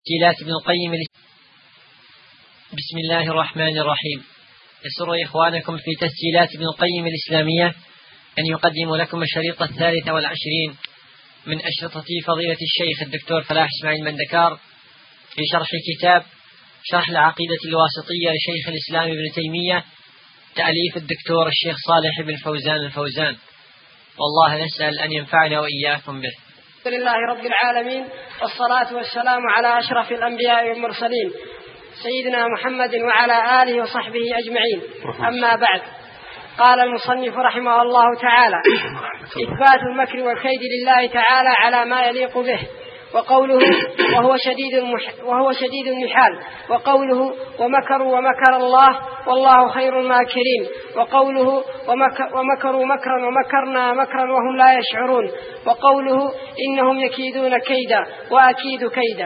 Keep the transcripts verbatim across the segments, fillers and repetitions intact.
تسجيلات ابن القيم. بسم الله الرحمن الرحيم. يسر إخوانكم في تسجيلات ابن القيم الإسلامية أن يقدم لكم الشريط الثالث والعشرين من أشرطة فضيلة الشيخ الدكتور فلاح إسماعيل مندكار في شرح كتاب شرح العقيدة الواسطية لشيخ الإسلام ابن تيمية تأليف الدكتور الشيخ صالح بن فوزان الفوزان، والله نسأل أن ينفعنا وإياكم به. الحمد لله رب العالمين، والصلاة والسلام على أشرف الأنبياء والمرسلين سيدنا محمد وعلى آله وصحبه أجمعين. أما بعد، قال المصنف رحمه الله تعالى: إثبات المكر والكيد لله تعالى على ما يليق به، وقوله وهو شديد المح وهو شديد المحال، وقوله ومكروا ومكر الله والله خير الماكرين، وقوله ومكر ومكروا مكرا ومكرنا مكرا وهم لا يشعرون، وقوله إنهم يكيدون كيدا وأكيد كيدا.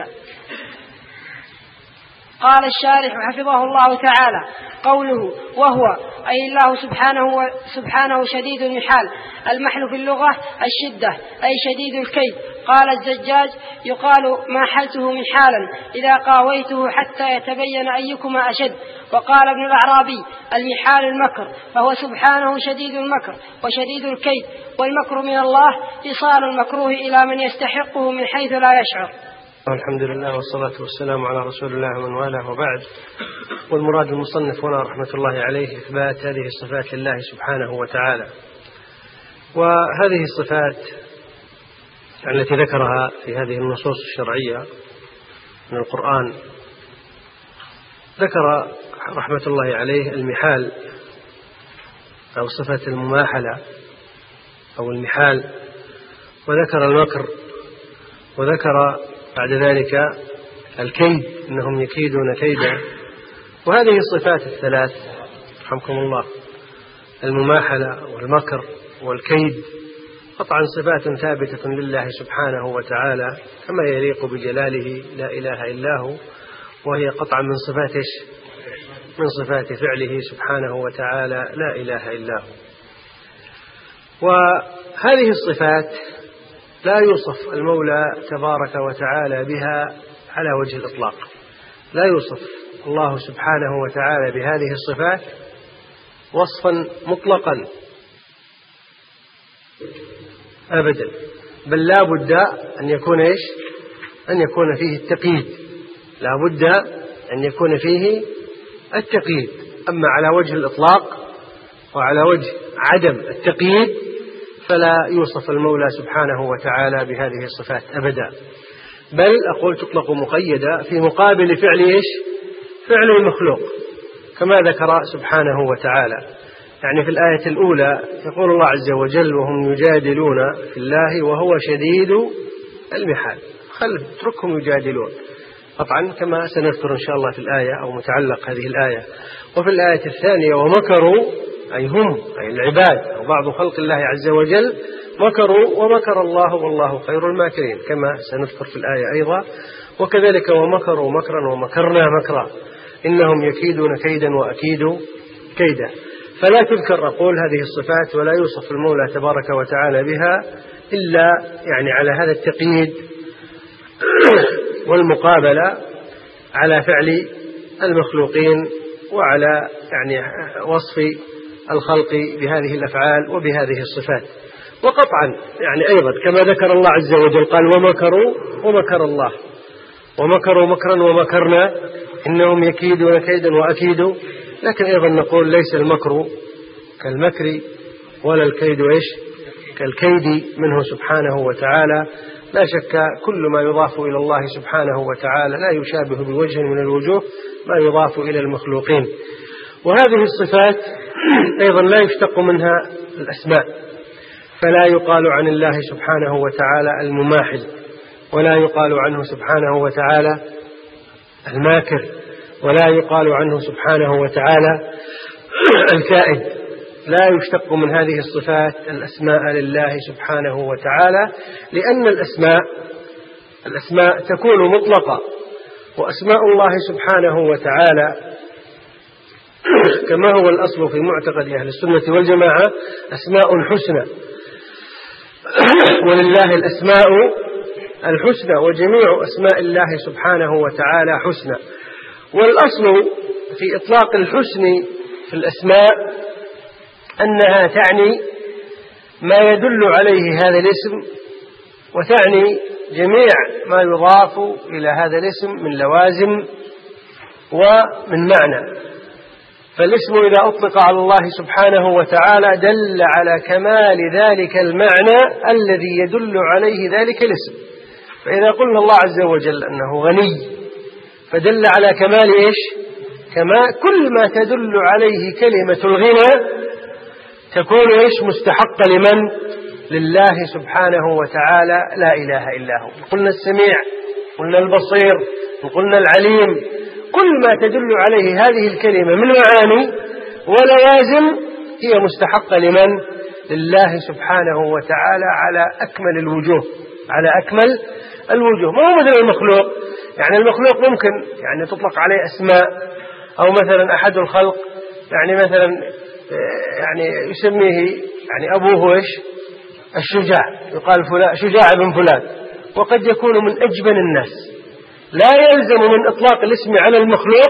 قال الشارح حفظه الله تعالى: قوله وهو أي الله سبحانه, سبحانه شديد المحال. المحل في اللغة الشدة أي شديد الكيد. قال الزجاج: يقال ما حلته محالا إذا قاويته حتى يتبين أيكما أشد. وقال ابن الأعرابي: المحال المكر، فهو سبحانه شديد المكر وشديد الكيد، والمكر من الله إيصال المكروه إلى من يستحقه من حيث لا يشعر. الحمد لله والصلاة والسلام على رسول الله ومن والاه، وبعد. والمراد المصنف هنا رحمة الله عليه إثبات هذه الصفات لله سبحانه وتعالى. وهذه الصفات التي ذكرها في هذه النصوص الشرعية من القرآن، ذكر رحمة الله عليه المحال أو صفة المماحلة أو المحال، وذكر المكر، وذكر بعد ذلك الكيد، إنهم يكيدون كيدا. وهذه الصفات الثلاث رحمكم الله، المماحلة والمكر والكيد، قطعا صفات ثابتة لله سبحانه وتعالى كما يليق بجلاله لا إله إلا هو، وهي قطعا من صفات من صفات فعله سبحانه وتعالى لا إله إلا هو. وهذه الصفات لا يوصف المولى تبارك وتعالى بها على وجه الإطلاق، لا يوصف الله سبحانه وتعالى بهذه الصفات وصفا مطلقا أبدا، بل لا بد أن يكون إيش؟ أن يكون فيه التقييد، لا بد أن يكون فيه التقييد. أما على وجه الإطلاق وعلى وجه عدم التقييد فلا يوصف المولى سبحانه وتعالى بهذه الصفات أبدا، بل أقول تطلق مقيدة في مقابل فعل إيش؟ فعل المخلوق، كما ذكر سبحانه وتعالى. يعني في الآية الأولى يقول الله عز وجل: وهم يجادلون في الله وهو شديد المحال. خل اتركهم يجادلون، طبعا كما سنذكر إن شاء الله في الآية أو متعلق هذه الآية. وفي الآية الثانية: ومكروا، أي هم أي العباد أو بعض خلق الله عز وجل، مكروا ومكر الله والله خير الماكرين، كما سنذكر في الآية أيضا. وكذلك ومكروا مكرا ومكرنا مكرا إنهم يكيدون كيدا وأكيد كيدا. فلا تذكر أقول هذه الصفات ولا يوصف المولى تبارك وتعالى بها إلا يعني على هذا التقييد والمقابلة على فعل المخلوقين وعلى يعني وصف الخلق بهذه الأفعال وبهذه الصفات. وقطعا يعني أيضا كما ذكر الله عز وجل قال: ومكروا ومكر الله، ومكروا مكرا ومكرنا إنهم يكيدون كيدا وأكيدوا. لكن أيضا نقول ليس المكر كالمكر ولا الكيد إيش؟ كالكيد منه سبحانه وتعالى. لا شك كل ما يضاف إلى الله سبحانه وتعالى لا يشابه بوجه من الوجوه ما يضاف إلى المخلوقين. وهذه الصفات أيضا لا يشتق منها الأسماء، فلا يقال عن الله سبحانه وتعالى المماحل، ولا يقال عنه سبحانه وتعالى الماكر، ولا يقال عنه سبحانه وتعالى الكائد. لا يشتق من هذه الصفات الأسماء لله سبحانه وتعالى، لأن الأسماء الأسماء تكون مطلقة، وأسماء الله سبحانه وتعالى كما هو الأصل في معتقد أهل السنة والجماعة أسماء حسنى، ولله الأسماء الحسنى، وجميع أسماء الله سبحانه وتعالى حسنى. والأصل في إطلاق الحسن في الأسماء أنها تعني ما يدل عليه هذا الاسم، وتعني جميع ما يضاف إلى هذا الاسم من لوازم ومن معنى. فالاسم إذا أطلق على الله سبحانه وتعالى دل على كمال ذلك المعنى الذي يدل عليه ذلك الاسم. فإذا قلنا الله عز وجل أنه غني فدل على كمال إيش؟ كما كل ما تدل عليه كلمة الغنى تكون إيش؟ مستحقة لمن؟ لله سبحانه وتعالى لا إله إلا هو. قلنا السميع، قلنا البصير، وقلنا العليم، كل ما تدل عليه هذه الكلمة من معاني ولوازم هي مستحقة لمن؟ لله سبحانه وتعالى على أكمل الوجوه، على أكمل الوجوه. ما هو مثل المخلوق، يعني المخلوق ممكن يعني تطلق عليه أسماء، أو مثلا أحد الخلق يعني مثلا يعني يسميه يعني أبوه إيش؟ الشجاع، يقال فلان شجاع بن فلان، وقد يكون من أجبن الناس. لا يلزم من إطلاق الاسم على المخلوق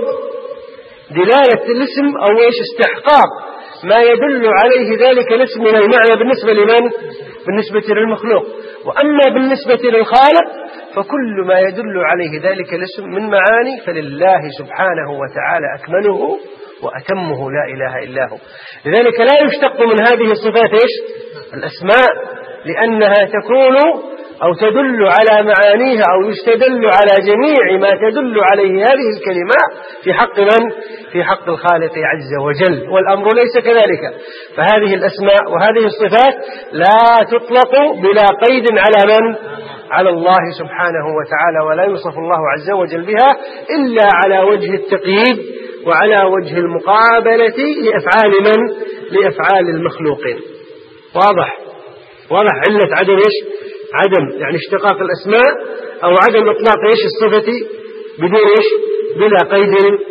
دلالة الاسم أو إيش؟ استحقاق ما يدل عليه ذلك الاسم من المعنى بالنسبة لمن؟ بالنسبة للمخلوق. وأما بالنسبة للخالق فكل ما يدل عليه ذلك الاسم من معاني فلله سبحانه وتعالى أكمله وأتمه لا إله إلا هو. لذلك لا يشتق من هذه الصفات إيش؟ الأسماء، لأنها تكون أو تدل على معانيها أو يستدل على جميع ما تدل عليه هذه الكلمات في حق من؟ في حق الخالق عز وجل. والأمر ليس كذلك، فهذه الأسماء وهذه الصفات لا تطلق بلا قيد على من؟ على الله سبحانه وتعالى، ولا يوصف الله عز وجل بها إلا على وجه التقييد وعلى وجه المقابلة لأفعال من؟ لأفعال المخلوقين. واضح؟ واضح علة عدم إيش؟ عدم يعني اشتقاق الأسماء أو عدم إطلاق إيش الصفة بدون إيش؟ بلا قيد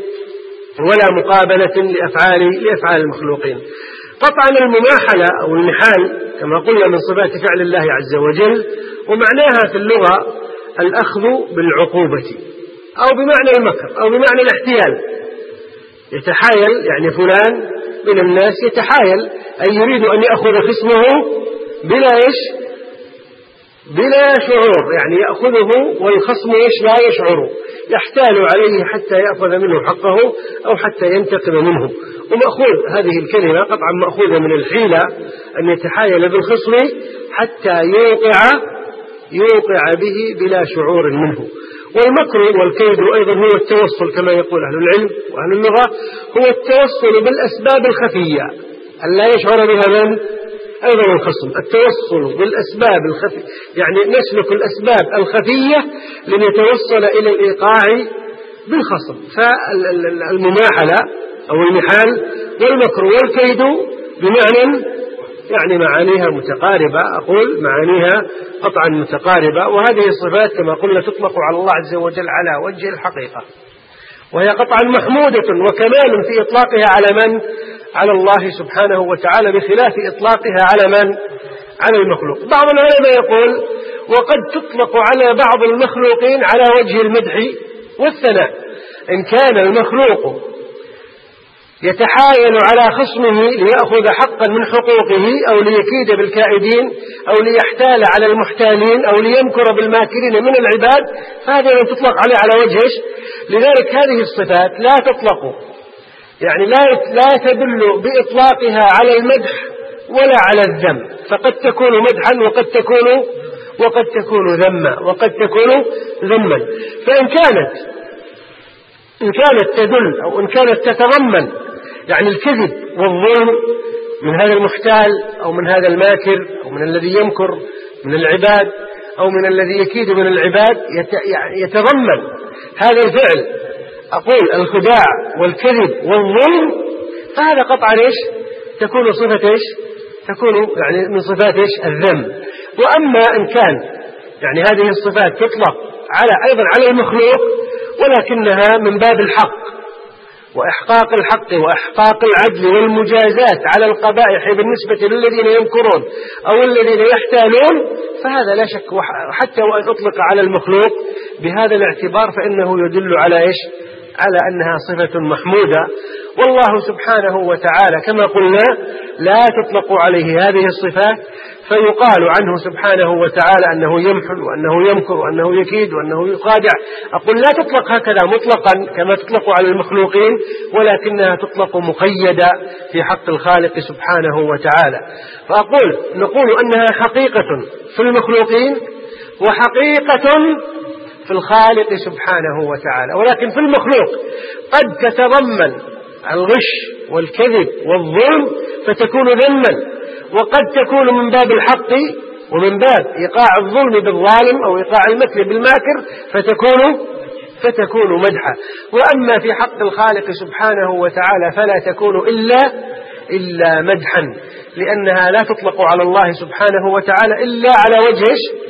ولا مقابلة لأفعال لأفعال المخلوقين. قطعا المماحلة أو المحال كما قلنا من صفات فعل الله عز وجل، ومعناها في اللغة الأخذ بالعقوبة أو بمعنى المكر أو بمعنى الاحتيال. يتحايل يعني فلان من الناس يتحايل أي يريد أن يأخذ خصمه بلا إيش؟ بلا شعور، يعني يأخذه والخصم إيش؟ لا يشعر، يحتال عليه حتى يأخذ منه حقه أو حتى ينتقم منه. ومأخوذ هذه الكلمة قطعا مأخوذة من الحيلة، أن يتحايل بالخصم حتى يوقع يوقع به بلا شعور منه. والمكر والكيد أيضا هو التوصل كما يقول أهل العلم وأهل اللغة، هو التوصل بالأسباب الخفية أن لا يشعر بها من؟ أيضا الخصم. التوصل بالأسباب الخفية يعني نسلك الأسباب الخفية لنتوصل إلى الإيقاع بالخصم. فالمماحلة أو المحال والمكر والكيد بمعنى يعني معانيها متقاربة، أقول معانيها قطعا متقاربة. وهذه الصفات كما قلنا تطلق على الله عز وجل على وجه الحقيقة، وهي قطعا محمودة وكمال في إطلاقها على من؟ على الله سبحانه وتعالى، بخلاف إطلاقها على من؟ على المخلوق. بعض العلماء يقول وقد تطلق على بعض المخلوقين على وجه المدح والثناء. إن كان المخلوق يتحايل على خصمه ليأخذ حقا من حقوقه أو ليكيد بالكائدين أو ليحتال على المحتالين أو ليمكر بالماكرين من العباد، فهذا لا تطلق عليه على وجهه. لذلك هذه الصفات لا تطلق يعني لا لا تدل بإطلاقها على المدح ولا على الذم، فقد تكون مدحا وقد تكون وقد تكون ذما وقد تكون ذما. فإن كانت إن كانت تدل أو إن كانت تتضمن يعني الكذب والظلم من هذا المحتال أو من هذا الماكر أو من الذي يمكر من العباد أو من الذي يكيد من العباد، يتضمن هذا الفعل أقول الخداع والكذب والظلم، فهذا قطعا إيش؟ تكون صفة إيش؟ تكون يعني من صفات إيش؟ الذم. وأما إن كان يعني هذه الصفات تطلق على أيضا على المخلوق ولكنها من باب الحق وإحقاق الحق وإحقاق العدل والمجازات على القبائح بالنسبة للذين يمكرون أو الذين يحتالون، فهذا لا شك، حتى وإن أطلق على المخلوق بهذا الاعتبار فإنه يدل على إيش؟ على أنها صفة محمودة. والله سبحانه وتعالى كما قلنا لا تطلق عليه هذه الصفات، فيقال عنه سبحانه وتعالى أنه يمحل وأنه يمكر وأنه يكيد وأنه يخادع. أقول لا تطلق هكذا مطلقا كما تطلق على المخلوقين، ولكنها تطلق مقيدة في حق الخالق سبحانه وتعالى. فأقول نقول أنها حقيقة في المخلوقين وحقيقة في الخالق سبحانه وتعالى، ولكن في المخلوق قد تتضمن الغش والكذب والظلم فتكون ذما، وقد تكون من باب الحق ومن باب إيقاع الظلم بالظالم أو إيقاع المكر بالماكر فتكون فتكون مدحا. وأما في حق الخالق سبحانه وتعالى فلا تكون إلا إلا مدحا، لأنها لا تطلق على الله سبحانه وتعالى إلا على وجه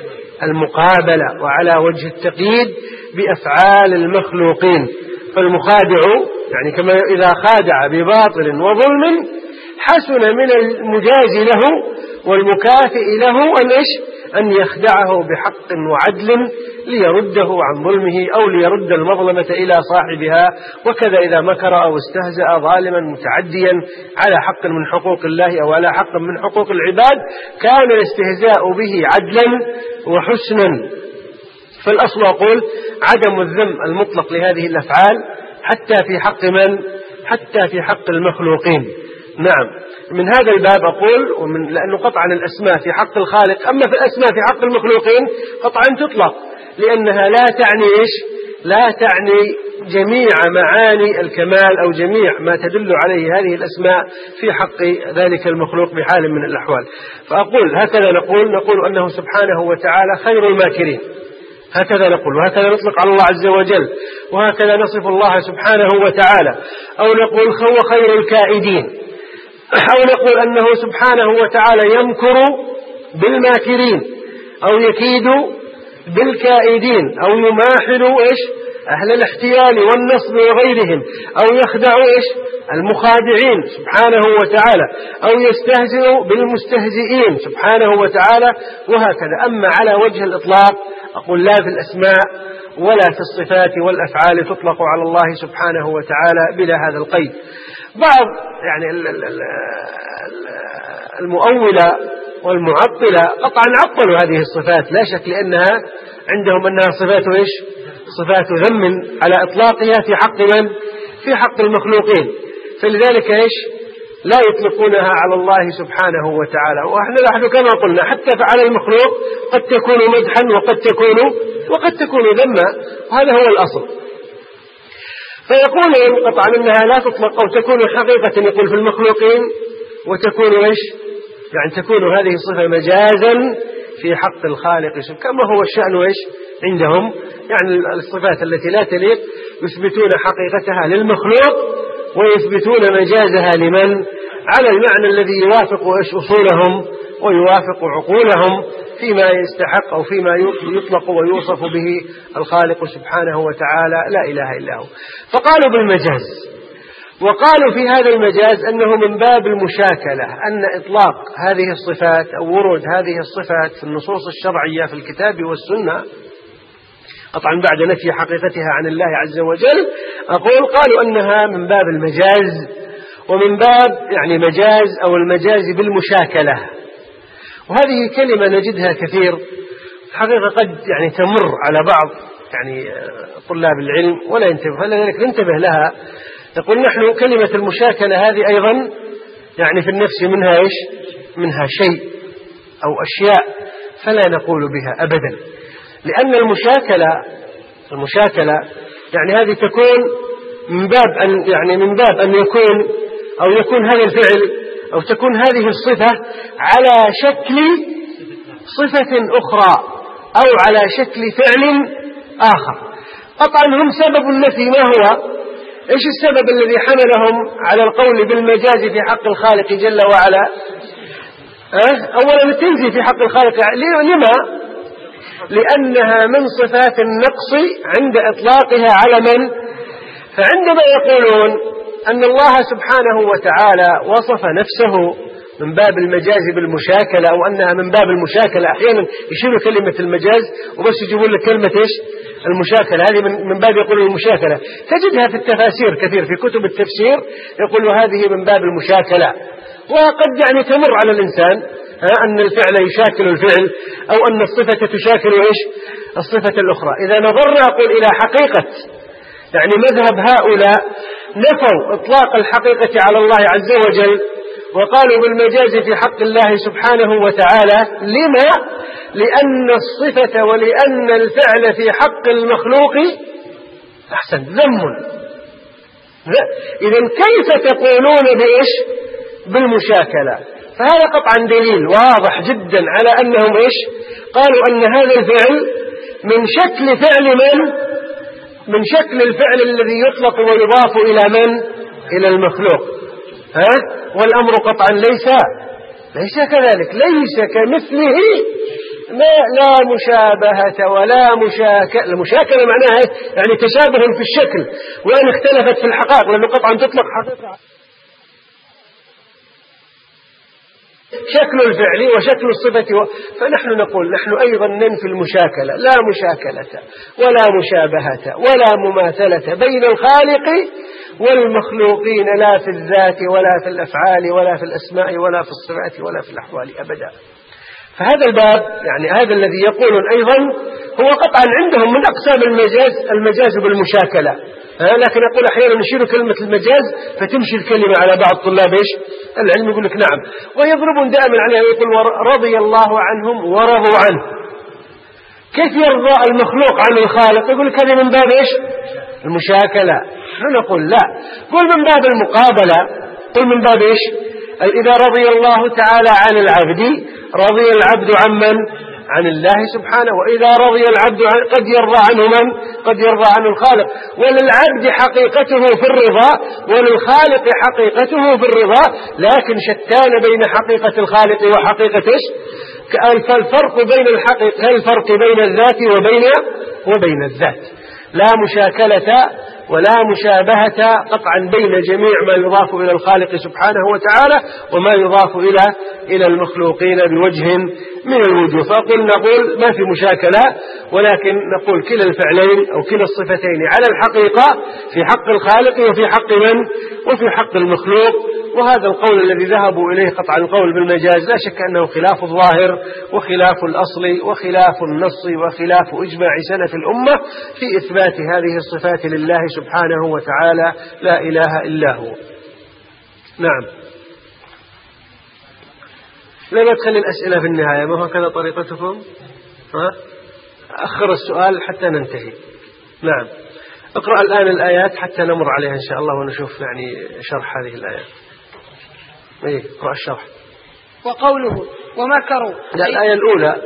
المقابلة وعلى وجه التقييد بأفعال المخلوقين. فالمخادع يعني كما إذا خادع بباطل وظلم حسن من المجازي له والمكافئ له أن إيش؟ أن يخدعه بحق وعدل ليرده عن ظلمه أو ليرد المظلمة إلى صاحبها. وكذا إذا مكر أو استهزأ ظالما متعديا على حق من حقوق الله أو على حق من حقوق العباد كان الاستهزاء به عدلا وحسنا. فالأصل أقول عدم الذم المطلق لهذه الأفعال حتى في حق من؟ حتى في حق المخلوقين. نعم، من هذا الباب أقول ومن لأنه قطعا الأسماء في حق الخالق، أما في الأسماء في حق المخلوقين قطعا تطلق، لأنها لا تعني إيش؟ لا تعني جميع معاني الكمال أو جميع ما تدل عليه هذه الأسماء في حق ذلك المخلوق بحال من الأحوال. فأقول هكذا نقول نقول أنه سبحانه وتعالى خير الماكرين، هكذا نقول، وهكذا نطلق على الله عز وجل، وهكذا نصف الله سبحانه وتعالى. أو نقول هو خير الكائدين، أو نقول أنه سبحانه وتعالى يمكر بالماكرين أو يكيد بالكائدين أو يماحل إيش؟ أهل الاحتيال والنصب وغيرهم، أو يخدع إيش؟ المخادعين سبحانه وتعالى، أو يستهزئ بالمستهزئين سبحانه وتعالى، وهكذا. أما على وجه الإطلاق أقول لا في الأسماء ولا في الصفات والأفعال تطلق على الله سبحانه وتعالى بلا هذا القيد. بعض يعني المؤولة والمعطلة قطعا عطلوا هذه الصفات لا شك، لأنها عندهم أنها صفات إيش؟ صفات ذم على إطلاقها في حق من؟ في حق المخلوقين، فلذلك إيش؟ لا يطلقونها على الله سبحانه وتعالى. وإحنا نحن كما قلنا حتى فعل المخلوق قد تكون مدحا وقد تكون وقد تكون ذما، وهذا هو الأصل. فيقولون قطعا أنها لا تطلق أو تكون حقيقة يقول في المخلوقين، وتكون إيش؟ يعني تكون هذه الصفة مجازا في حق الخالق كما هو الشأن إيش؟ عندهم، يعني الصفات التي لا تليق يثبتون حقيقتها للمخلوق ويثبتون مجازها لمن؟ على المعنى الذي يوافق إيش؟ أصولهم ويوافق عقولهم فيما يستحق أو فيما يطلق ويوصف به الخالق سبحانه وتعالى لا إله إلا هو. فقالوا بالمجاز، وقالوا في هذا المجاز أنه من باب المشاكلة، أن إطلاق هذه الصفات أو ورود هذه الصفات في النصوص الشرعية في الكتاب والسنة قطعا بعد نفي حقيقتها عن الله عز وجل، أقول قالوا أنها من باب المجاز ومن باب يعني مجاز أو المجاز بالمشاكلة. وهذه كلمة نجدها كثير الحقيقة قد يعني تمر على بعض يعني طلاب العلم ولا ينتبه، فلذلك ننتبه لها. نقول نحن كلمة المشاكلة هذه أيضا يعني في النفس منها إيش؟ منها شيء أو أشياء، فلا نقول بها أبدا، لأن المشاكلة المشاكلة يعني هذه تكون من باب أن يعني من باب أن يكون أو يكون هذا الفعل أو تكون هذه الصفة على شكل صفة أخرى أو على شكل فعل آخر. طبعا هم سبب النفي ما هو؟ إيش السبب الذي حملهم على القول بالمجاز في حق الخالق جل وعلا؟ أه؟ أولا التنزيه في حق الخالق، لما؟ لأنها من صفات النقص عند إطلاقها على من؟ فعندما يقولون أن الله سبحانه وتعالى وصف نفسه من باب المجاز بالمشاكلة أو أنها من باب المشاكلة، أحيانا يشيلوا كلمة المجاز وبس يجيبون لك كلمة إيش المشاكلة، هذه من, من باب يقولوا المشاكلة. تجدها في التفاسير كثير، في كتب التفسير يقولوا هذه من باب المشاكلة. وقد يعني تمر على الإنسان أن الفعل يشاكل الفعل أو أن الصفة تشاكل إيش الصفة الأخرى. إذا نظرنا أقول إلى حقيقة يعني مذهب هؤلاء نفوا إطلاق الحقيقة على الله عز وجل وقالوا بالمجاز في حق الله سبحانه وتعالى. لما؟ لأن الصفة ولأن الفعل في حق المخلوق أحسن ذم. إذن كيف تقولون بإيش بالمشاكلة؟ فهذا قطعا دليل واضح جدا على أنهم إيش قالوا أن هذا الفعل من شكل فعل من من شكل الفعل الذي يطلق ويضاف إلى من إلى المخلوق. ها؟ والأمر قطعا ليس ليس كذلك، ليس كمثله ما لا مشابهة ولا مشاكلة. المشاكلة معناها يعني تشابه في الشكل وإن اختلفت في الحقائق، لأنه قطعا تطلق حقيقة شكل الفعل وشكل الصفة و... فنحن نقول نحن أيضا ننفي المشاكلة، لا مشاكلة ولا مشابهة ولا مماثلة بين الخالق والمخلوقين، لا في الذات ولا في الأفعال ولا في الأسماء ولا في الصفات ولا في الأحوال أبدا. فهذا الباب يعني هذا الذي يقولون أيضا هو قطعا عندهم من أقسام المجاز المجاز بالمشاكلة. لكن أقول أحيانا نشير كلمة المجاز فتمشي الكلمة على بعض طلاب إيش العلم يقول لك نعم، ويضربون دائما عليها ويقول رضي الله عنهم ورضوا عنه. كيف يرضى المخلوق عن الخالق؟ يقول لك هذه من باب إيش المشاكلة. نحن نقول لا، قل من باب المقابلة، قل من باب إيش إذا رضي الله تعالى عن العبد رضي العبد عن من عن الله سبحانه، وإذا رضي العبد عن قد يرضى عنه من قد يرضى عنه الخالق. وللعبد حقيقته في الرضا وللخالق حقيقته في الرضا، لكن شتان بين حقيقة الخالق وحقيقة فالفرق بين الحقيقة الفرق بين الذات وبين وبين الذات، لا مشاكلة ولا مشابهة قطعا بين جميع ما يضاف إلى الخالق سبحانه وتعالى وما يضاف إلى إلى المخلوقين بوجه من الوجوه. فقل نقول ما في مشاكلة، ولكن نقول كلا الفعلين أو كلا الصفتين على الحقيقة في حق الخالق وفي حق من وفي حق المخلوق. وهذا القول الذي ذهبوا إليه قطع القول بالمجاز لا شك أنه خلاف الظاهر وخلاف الأصل وخلاف النص وخلاف إجماع سلف الأمة في إثبات هذه الصفات لله سبحانه وتعالى لا إله إلا هو. نعم، لا ندخل الأسئلة في النهاية، ما هكذا طريقتكم؟ ها؟ أخر السؤال حتى ننتهي. نعم، اقرأ الآن الآيات حتى نمر عليها إن شاء الله ونشوف يعني شرح هذه الآيات. ايه اقرأ الشرح. وقوله ومكروا، لا الآية الأولى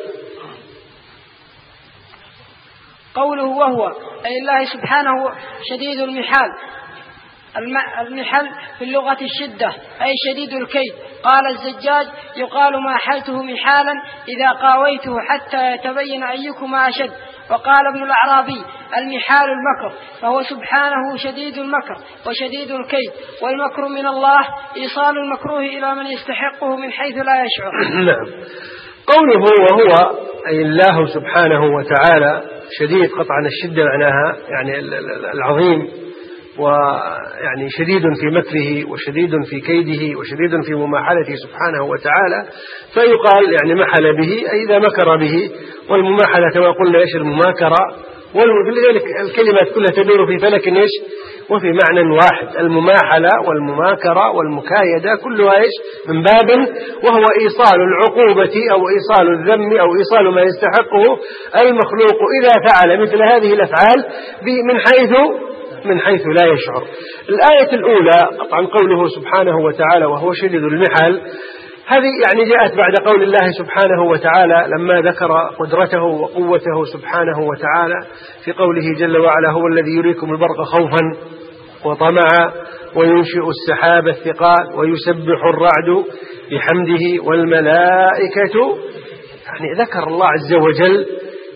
قوله وهو أي الله سبحانه شديد المحال. المحل في اللغة الشدة أي شديد الكيد. قال الزجاج يقال ما حلته محالا إذا قاويته حتى يتبين أيكما أشد. وقال ابن الأعرابي المحال المكر، فهو سبحانه شديد المكر وشديد الكيد، والمكر من الله إيصال المكروه إلى من يستحقه من حيث لا يشعر. نعم، قوله وهو أي الله سبحانه وتعالى شديد قطعا الشدة معناها يعني العظيم، ويعني شديد في مكره وشديد في كيده وشديد في مماحلته سبحانه وتعالى. فيقال يعني محل به أي إذا مكر به، والمماحلة كما قلنا إيش المماكرة، ولذلك الكلمات كلها تدور في فلك إيش وفي معنى واحد، المماحلة والمماكرة والمكايدة كلها إيش من باب وهو إيصال العقوبة أو إيصال الذم أو إيصال ما يستحقه المخلوق إذا فعل مثل هذه الأفعال من حيث من حيث لا يشعر. الآية الأولى قطعا قوله سبحانه وتعالى وهو شديد المحال، هذه يعني جاءت بعد قول الله سبحانه وتعالى لما ذكر قدرته وقوته سبحانه وتعالى في قوله جل وعلا هو الذي يريكم البرق خوفا وطمعا وينشئ السحاب الثقال ويسبح الرعد بحمده والملائكة. يعني ذكر الله عز وجل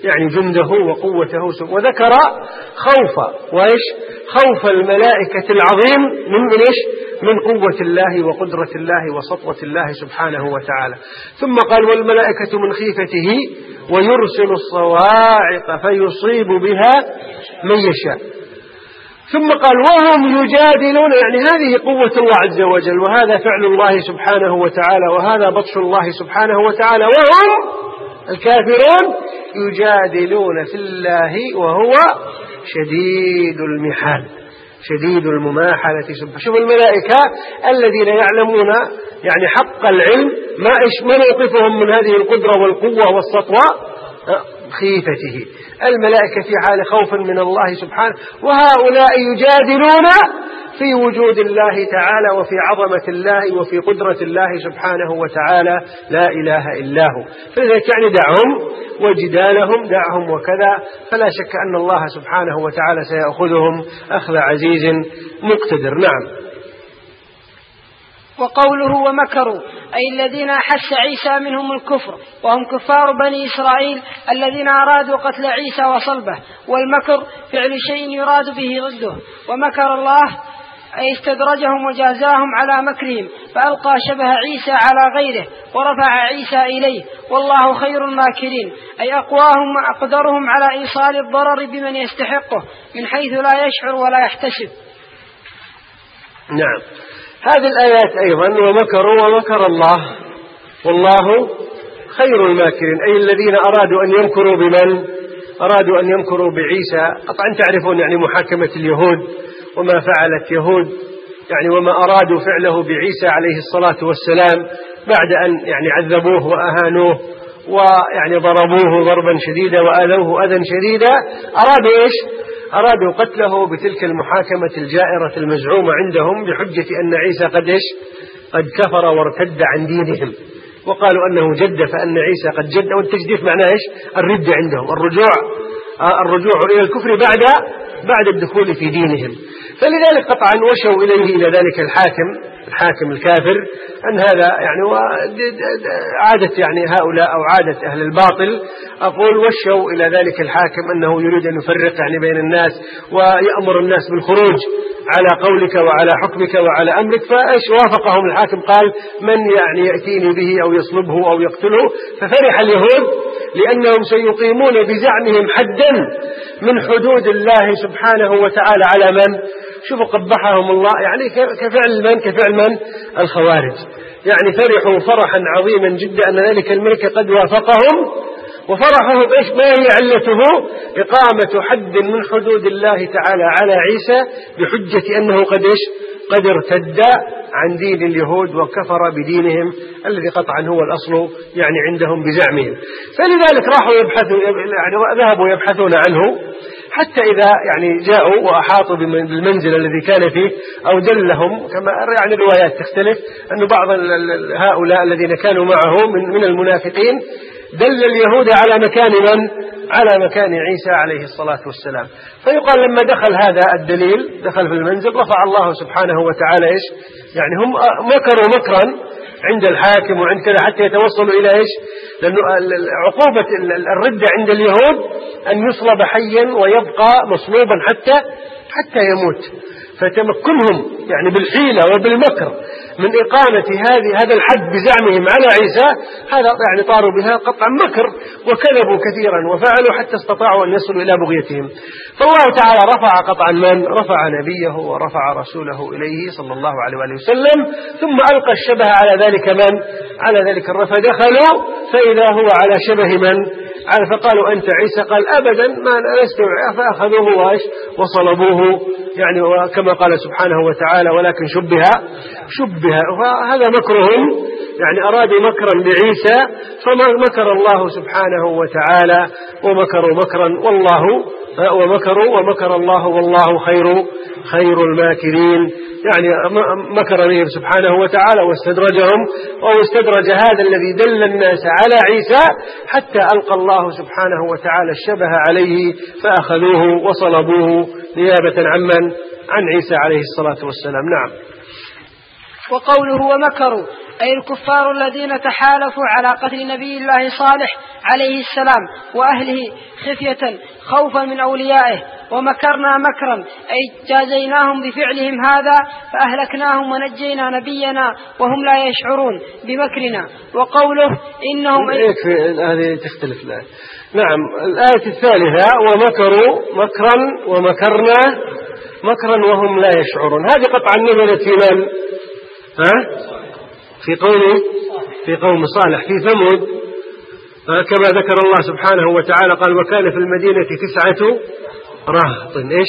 يعني جنده وقوته، وذكر خوف وإيش خوف الملائكة العظيم من من إيش من قوة الله وقدرة الله وسطوة الله سبحانه وتعالى. ثم قال والملائكة من خيفته ويرسل الصواعق فيصيب بها من يشاء. ثم قال وهم يجادلون، يعني هذه قوة الله عز وجل، وهذا فعل الله سبحانه وتعالى، وهذا بطش الله سبحانه وتعالى، وهم الكافرون يجادلون في الله وهو شديد المحال شديد المماحلة. شوف الملائكة الذين يعلمون يعني حق العلم ما إيش ما موقفهم من هذه القدرة والقوة والسطوة، خيفته. الملائكة في حال خوف من الله سبحانه، وهؤلاء يجادلون في وجود الله تعالى وفي عظمة الله وفي قدرة الله سبحانه وتعالى، لا إله إلا هو. فلذلك يعني دعهم وجدالهم، دعهم وكذا، فلا شك أن الله سبحانه وتعالى سيأخذهم أخذ عزيز مقتدر. نعم. وقوله ومكروا أي الذين أحس عيسى منهم الكفر، وهم كفار بني إسرائيل الذين أرادوا قتل عيسى وصلبه. والمكر فعل شيء يراد به ضده. ومكر الله أي استدرجهم وجازاهم على مكرهم، فألقى شبه عيسى على غيره ورفع عيسى إليه، والله خير الماكرين أي أقواهم وأقدرهم على إيصال الضرر بمن يستحقه من حيث لا يشعر ولا يحتسب. نعم. هذه الآيات أيضا ومكروا ومكر الله والله خير الماكرين، أي الذين أرادوا أن يمكروا بمن أرادوا أن يمكروا بعيسى. طبعا تعرفون يعني محاكمة اليهود وما فعلت يهود يعني وما أرادوا فعله بعيسى عليه الصلاة والسلام بعد أن يعني عذبوه وأهانوه ويعني ضربوه ضربا شديدا وآذوه أذى شديدا. أرادوا إيش أرادوا قتله بتلك المحاكمة الجائرة المزعومة عندهم بحجة أن عيسى قد إيش قد كفر وارتد عن دينهم، وقالوا أنه جد فأن عيسى قد جد. والتجديف معناه إيش الرد عندهم، الرجوع الرجوع إلى الكفر بعد بعد الدخول في دينهم. فلذلك قطعا وشوا إليه إلى ذلك الحاكم الحاكم الكافر أن هذا يعني عادة يعني هؤلاء أو عادة أهل الباطل، أقول وشوا إلى ذلك الحاكم أنه يريد أن يفرق يعني بين الناس ويأمر الناس بالخروج على قولك وعلى حكمك وعلى أمرك. فإيش وافقهم الحاكم قال من يعني يأتيني به أو يصلبه أو يقتله. ففرح اليهود لأنهم سيقيمون بزعمهم حدا من حدود الله سبحانه وتعالى على من شوفوا قبحهم الله يعني كفعل من كفعل من الخوارج. يعني فرحوا فرحا عظيما جدا أن ذلك الملك قد وافقهم، وفرحهم إيش ما هي علته إقامة حد من حدود الله تعالى على عيسى بحجة أنه قد إيش قد ارتد عن دين اليهود وكفر بدينهم الذي قطعا هو الأصل يعني عندهم بزعمهم. فلذلك راحوا يبحثوا يعني ذهبوا يبحثون عنه حتى إذا يعني جاءوا وأحاطوا بالمنزل الذي كان فيه أو دلهم، كما يعني الروايات تختلف أن بعض هؤلاء الذين كانوا معه من من المنافقين دل اليهود على مكان من على مكان عيسى عليه الصلاة والسلام. فيقال لما دخل هذا الدليل دخل في المنزل رفع الله سبحانه وتعالى إيش يعني هم مكروا مكرا عند الحاكم وعند كذا حتى يتوصلوا إلى إيش لأن عقوبة الردة عند اليهود أن يصلب حيا ويبقى مصلوبا حتى حتى يموت. فتمكنهم يعني بالحيلة وبالمكر من إقامة هذه هذا الحد بزعمهم على عيسى هذا يعني طاروا بها قطعا مكر وكذبوا كثيرا وفعلوا حتى استطاعوا أن يصلوا إلى بغيتهم. فالله تعالى رفع قطعا من رفع نبيه ورفع رسوله إليه صلى الله عليه وآله وسلم، ثم ألقى الشبه على ذلك من على ذلك الرفع. دخلوا فإذا هو على شبه من فقالوا أنت عيسى قال أبدا ما لست، فأخذوه وصلبوه يعني كما قال سبحانه وتعالى ولكن شبه شبه فهذا مكرهم يعني أرادوا مكرا بعيسى فما مكر الله سبحانه وتعالى ومكروا مكرا والله ومكروا ومكر الله والله خير خير الماكرين. يعني مكر بهم سبحانه وتعالى واستدرجهم أو استدرج هذا الذي دل الناس على عيسى حتى ألقى الله سبحانه وتعالى الشبه عليه فأخذوه وصلبوه نيابة عمن عن عيسى عليه الصلاة والسلام. نعم. وقوله ومكروا أي الكفار الذين تحالفوا على قتل نبي الله صالح عليه السلام وأهله خفية خوفا من أوليائه، ومكرنا مكرا أي جازيناهم بفعلهم هذا فأهلكناهم ونجينا نبينا وهم لا يشعرون بمكرنا. وقوله إنهم يكفي هذه تختلف الآية. نعم الآية الثالثة ومكروا مكرا ومكرنا مكرا وهم لا يشعرون، هذه قطعا نزلت في من؟ ها؟ في قوم في قوم صالح في ثمود، كما ذكر الله سبحانه وتعالى قال وكان في المدينة تسعة رهط إيش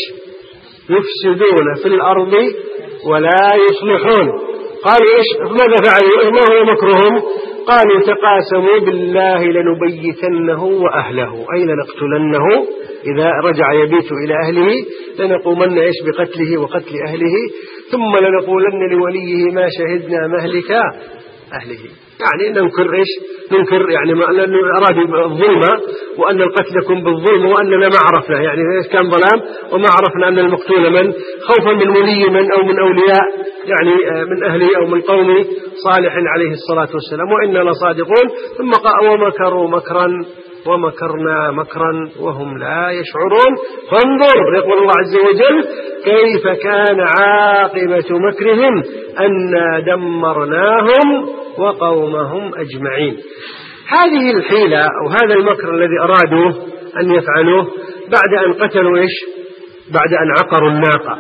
يفسدون في الأرض ولا يصلحون. قالوا إيش ماذا فعلوا؟ ما هو مكرهم؟ قالوا تقاسموا بالله لنبيتنه وأهله أي لنقتلنه إذا رجع يبيت إلى أهله، لنقومن إيش بقتله وقتل أهله، ثم لنقولن لوليه ما شهدنا مهلك أهله. يعني ننكر إيش ننكر يعني لأنه أراد الظلم وأن القتل يكون بالظلم وأننا ما عرفنا يعني إيش كان ظلام وما عرفنا أن المقتول من خوفا من ولي من أو من أولياء يعني من أهله أو من قوم صالح عليه الصلاة والسلام وإنا لصادقون. ثم قال ومكروا مكرا ومكرنا مكرا وهم لا يشعرون. فانظر يقول الله عز وجل كيف كان عاقبة مكرهم أنا دمرناهم وقومهم أجمعين. هذه الحيلة أو هذا المكر الذي أرادوا أن يفعلوه بعد أن قتلوا إيش بعد أن عقروا الناقة.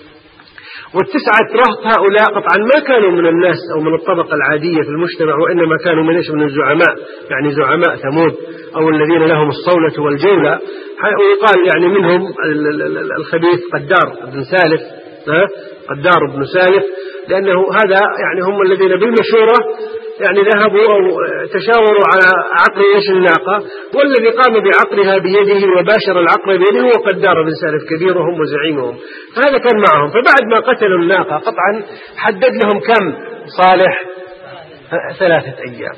والتسعة رهط هؤلاء قطعا ما كانوا من الناس أو من الطبقة العادية في المجتمع، وإنما كانوا من إيش من الزعماء يعني زعماء ثمود أو الذين لهم الصولة والجولة. ويقال يعني منهم الخبيث قدار بن سالف قدار بن سالف لأنه هذا يعني هم الذين بالمشورة يعني ذهبوا أو تشاوروا على عقر إيش الناقة، والذي قام بعقرها بيده وباشر العقر بيده هو قدار بن سالف كبيرهم وزعيمهم، فهذا كان معهم. فبعد ما قتلوا الناقة قطعا حدد لهم كم صالح ثلاثة أيام.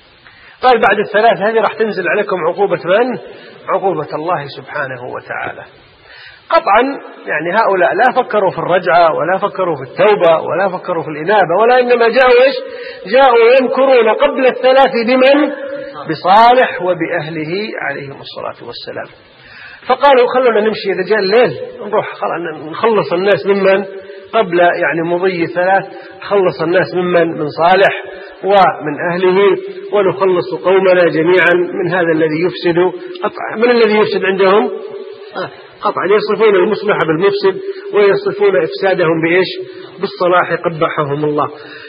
قال بعد الثلاث هذه راح تنزل عليكم عقوبة من؟ عقوبة الله سبحانه وتعالى. قطعا يعني هؤلاء لا فكروا في الرجعة ولا فكروا في التوبة ولا فكروا في الإنابة ولا إنما جاءوا إيش جاءوا يمكرون قبل الثلاث بمن؟ بصالح وبأهله عليهم الصلاة والسلام. فقالوا خلونا نمشي إذا جاء الليل نروح نخلص الناس ممن قبل يعني مضي ثلاث، خلص الناس ممن من صالح ومن أهله ونخلص قومنا جميعا من هذا الذي يفسد. من الذي يفسد عندهم؟ آه. قطعا يصفون المصلح بالمفسد ويصفون إفسادهم بإيش بالصلاح قبحهم الله.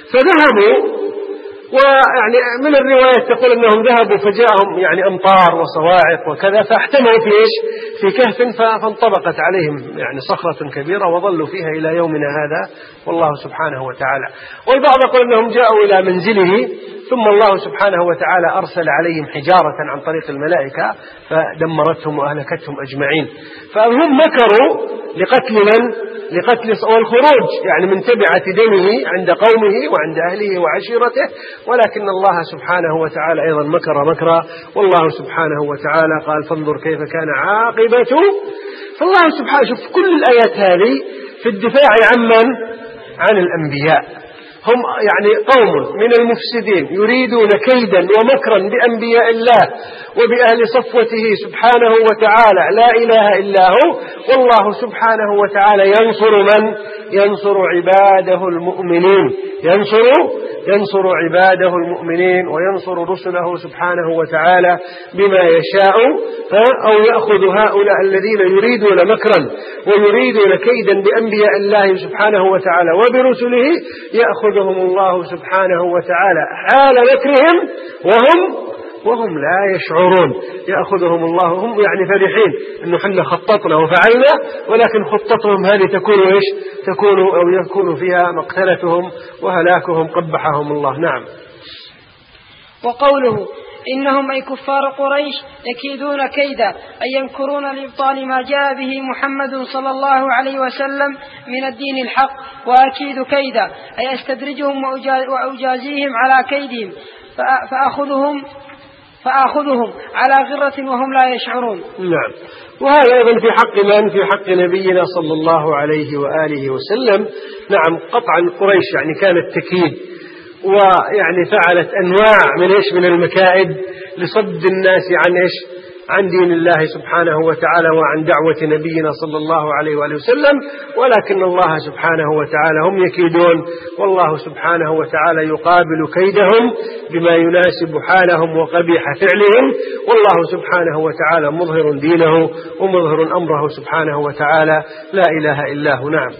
فذهبوا ويعني من الروايات تقول أنهم ذهبوا فجاءهم يعني أمطار وصواعق وكذا فاحتموا في إيش في كهف فانطبقت عليهم يعني صخرة كبيرة وظلوا فيها إلى يومنا هذا والله سبحانه وتعالى. والبعض يقول أنهم جاءوا إلى منزله ثم الله سبحانه وتعالى أرسل عليهم حجارة عن طريق الملائكة فدمرتهم وأهلكتهم أجمعين. فهم مكروا لقتل من؟ لقتل والخروج يعني من تبعة دمه عند قومه وعند أهله وعشيرته، ولكن الله سبحانه وتعالى أيضا مكر مكرا. والله سبحانه وتعالى قال فانظر كيف كان عاقبة. فالله سبحانه شوف كل الآيات هذه في الدفاع عن من؟ عن الأنبياء. هم يعني قوم من المفسدين يريدون كيدا ومكرا بأنبياء الله وبأهل صفوته سبحانه وتعالى لا إله إلا هو. والله سبحانه وتعالى ينصر من؟ ينصر عباده المؤمنين ينصر ينصر عباده المؤمنين وينصر رسله سبحانه وتعالى بما يشاء. أو يأخذ هؤلاء الذين يريدون مكرا ويريدون كيدا بأنبياء الله سبحانه وتعالى وبرسله يأخذهم الله سبحانه وتعالى حال مكرهم وهم وهم لا يشعرون. يأخذهم الله هم يعني فرحين أنه حنا خططنا وفعلنا، ولكن خطتهم هذه تكون إيش تكون أو يكون فيها مقتلتهم وهلاكهم قبحهم الله. نعم. وقوله إنهم أي كفار قريش يكيدون كيدا أي يمكرون لإبطال ما جاء به محمد صلى الله عليه وسلم من الدين الحق. وأكيد كيدا أي أستدرجهم وأجازيهم على كيدهم فأخذهم فأخذهم على غرة وهم لا يشعرون. نعم. وهذا أيضا في حق من؟ في حق نبينا صلى الله عليه وآله وسلم. نعم قطعا قريش يعني كانت تكيد ويعني فعلت أنواع من إيش من المكائد لصد الناس عن إيش عن دين الله سبحانه وتعالى وعن دعوة نبينا صلى الله عليه وآله وسلم، ولكن الله سبحانه وتعالى هم يكيدون، والله سبحانه وتعالى يقابل كيدهم بما يناسب حالهم وقبيح فعلهم، والله سبحانه وتعالى مظهر دينه ومظهر أمره سبحانه وتعالى، لا إله إلا هو. نعم.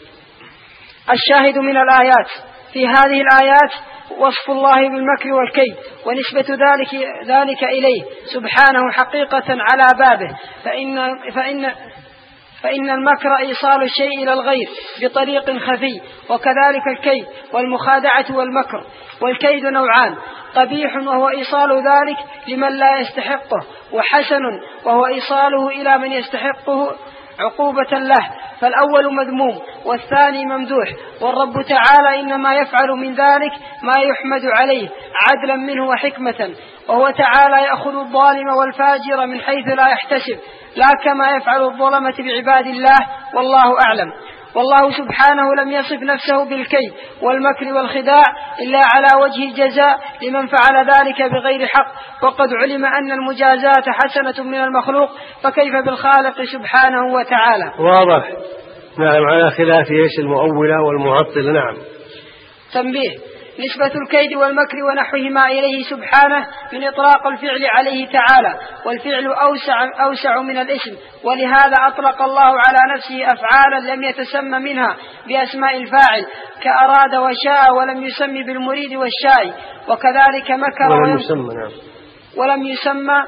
الشاهد من الآيات في هذه الآيات وصف الله بالمكر والكيد ونسبة ذلك, ذلك إليه سبحانه حقيقة على بابه، فإن, فإن, فإن المكر إيصال الشيء إلى الغير بطريق خفي، وكذلك الكيد والمخادعة والمكر. والكيد نوعان: قبيح وهو إيصال ذلك لمن لا يستحقه، وحسن وهو إيصاله إلى من يستحقه عقوبة له، فالأول مذموم والثاني ممدوح. والرب تعالى إنما يفعل من ذلك ما يحمد عليه عدلا منه وحكمة، وهو تعالى يأخذ الظالم والفاجر من حيث لا يحتسب، لا كما يفعل الظلمة بعباد الله، والله أعلم. والله سبحانه لم يصف نفسه بالكيد والمكر والخداع إلا على وجه الجزاء لمن فعل ذلك بغير حق، وقد علم أن المجازاة حسنة من المخلوق، فكيف بالخالق سبحانه وتعالى؟ واضح. نعم، على خلاف ايش المؤولة والمعطلة. نعم. تنبيه: نسبة الكيد والمكر ونحوهما إليه سبحانه من إطلاق الفعل عليه تعالى، والفعل أوسع, أوسع من الاسم، ولهذا أطلق الله على نفسه أفعالا لم يتسمى منها بأسماء الفاعل كأراد وشاء، ولم يسمي بالمريد والشاء، وكذلك مكر ولم يسمى, نعم. ولم يسمى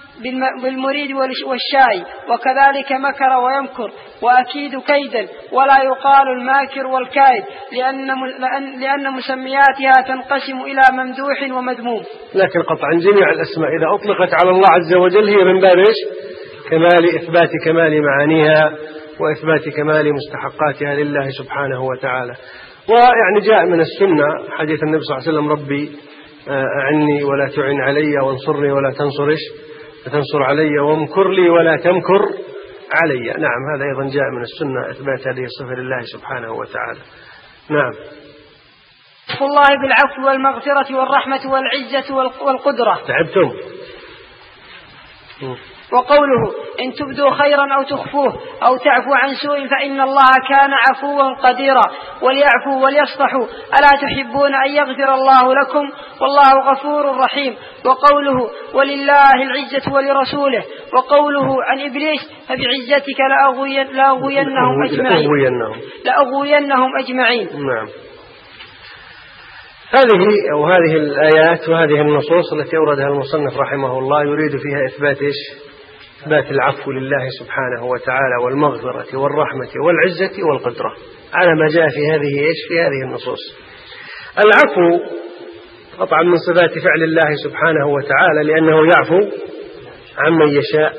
بالمريد والشاي، وكذلك مكر ويمكر وأكيد كيدا، ولا يقال الماكر والكائد لأن, لأن مسمياتها تنقسم إلى ممدوح ومذموم. لكن قطعا جميع الأسماء إذا أطلقت على الله عز وجل هي من باب إيش؟ كمال إثبات كمال معانيها وإثبات كمال مستحقاتها لله سبحانه وتعالى. ويعني جاء من السنة حديث النبي صلى الله عليه وسلم: ربي أعني ولا تعن علي، وانصرني ولا تنصرش، فتنصر علي، وامكر لي ولا تمكر علي. نعم، هذا أيضا جاء من السنة إثبات هذه الصفة لله سبحانه وتعالى. نعم. وصف الله بالعفو والمغفرة والرحمة والعزة والقدرة. تعبتم. وقوله: إن تبدوا خيرا أو تخفوه أو تعفو عن سوء فإن الله كان عفوا قديرا، وليعفوا وليصفحوا ألا تحبون أن يغفر الله لكم والله غفور رحيم. وقوله: ولله العزة ولرسوله. وقوله عن إبليس: فبعزتك لأغوينهم أجمعين لأغوينهم أجمعين. نعم. هذه أو هذه الآيات وهذه النصوص التي أوردها المصنف رحمه الله يريد فيها إثبات إيش؟ إثبات العفو لله سبحانه وتعالى والمغفرة والرحمة والعزة والقدرة على ما جاء في هذه إيش؟ في هذه النصوص. العفو قطعا من صفات فعل الله سبحانه وتعالى، لأنه يعفو عمن يشاء،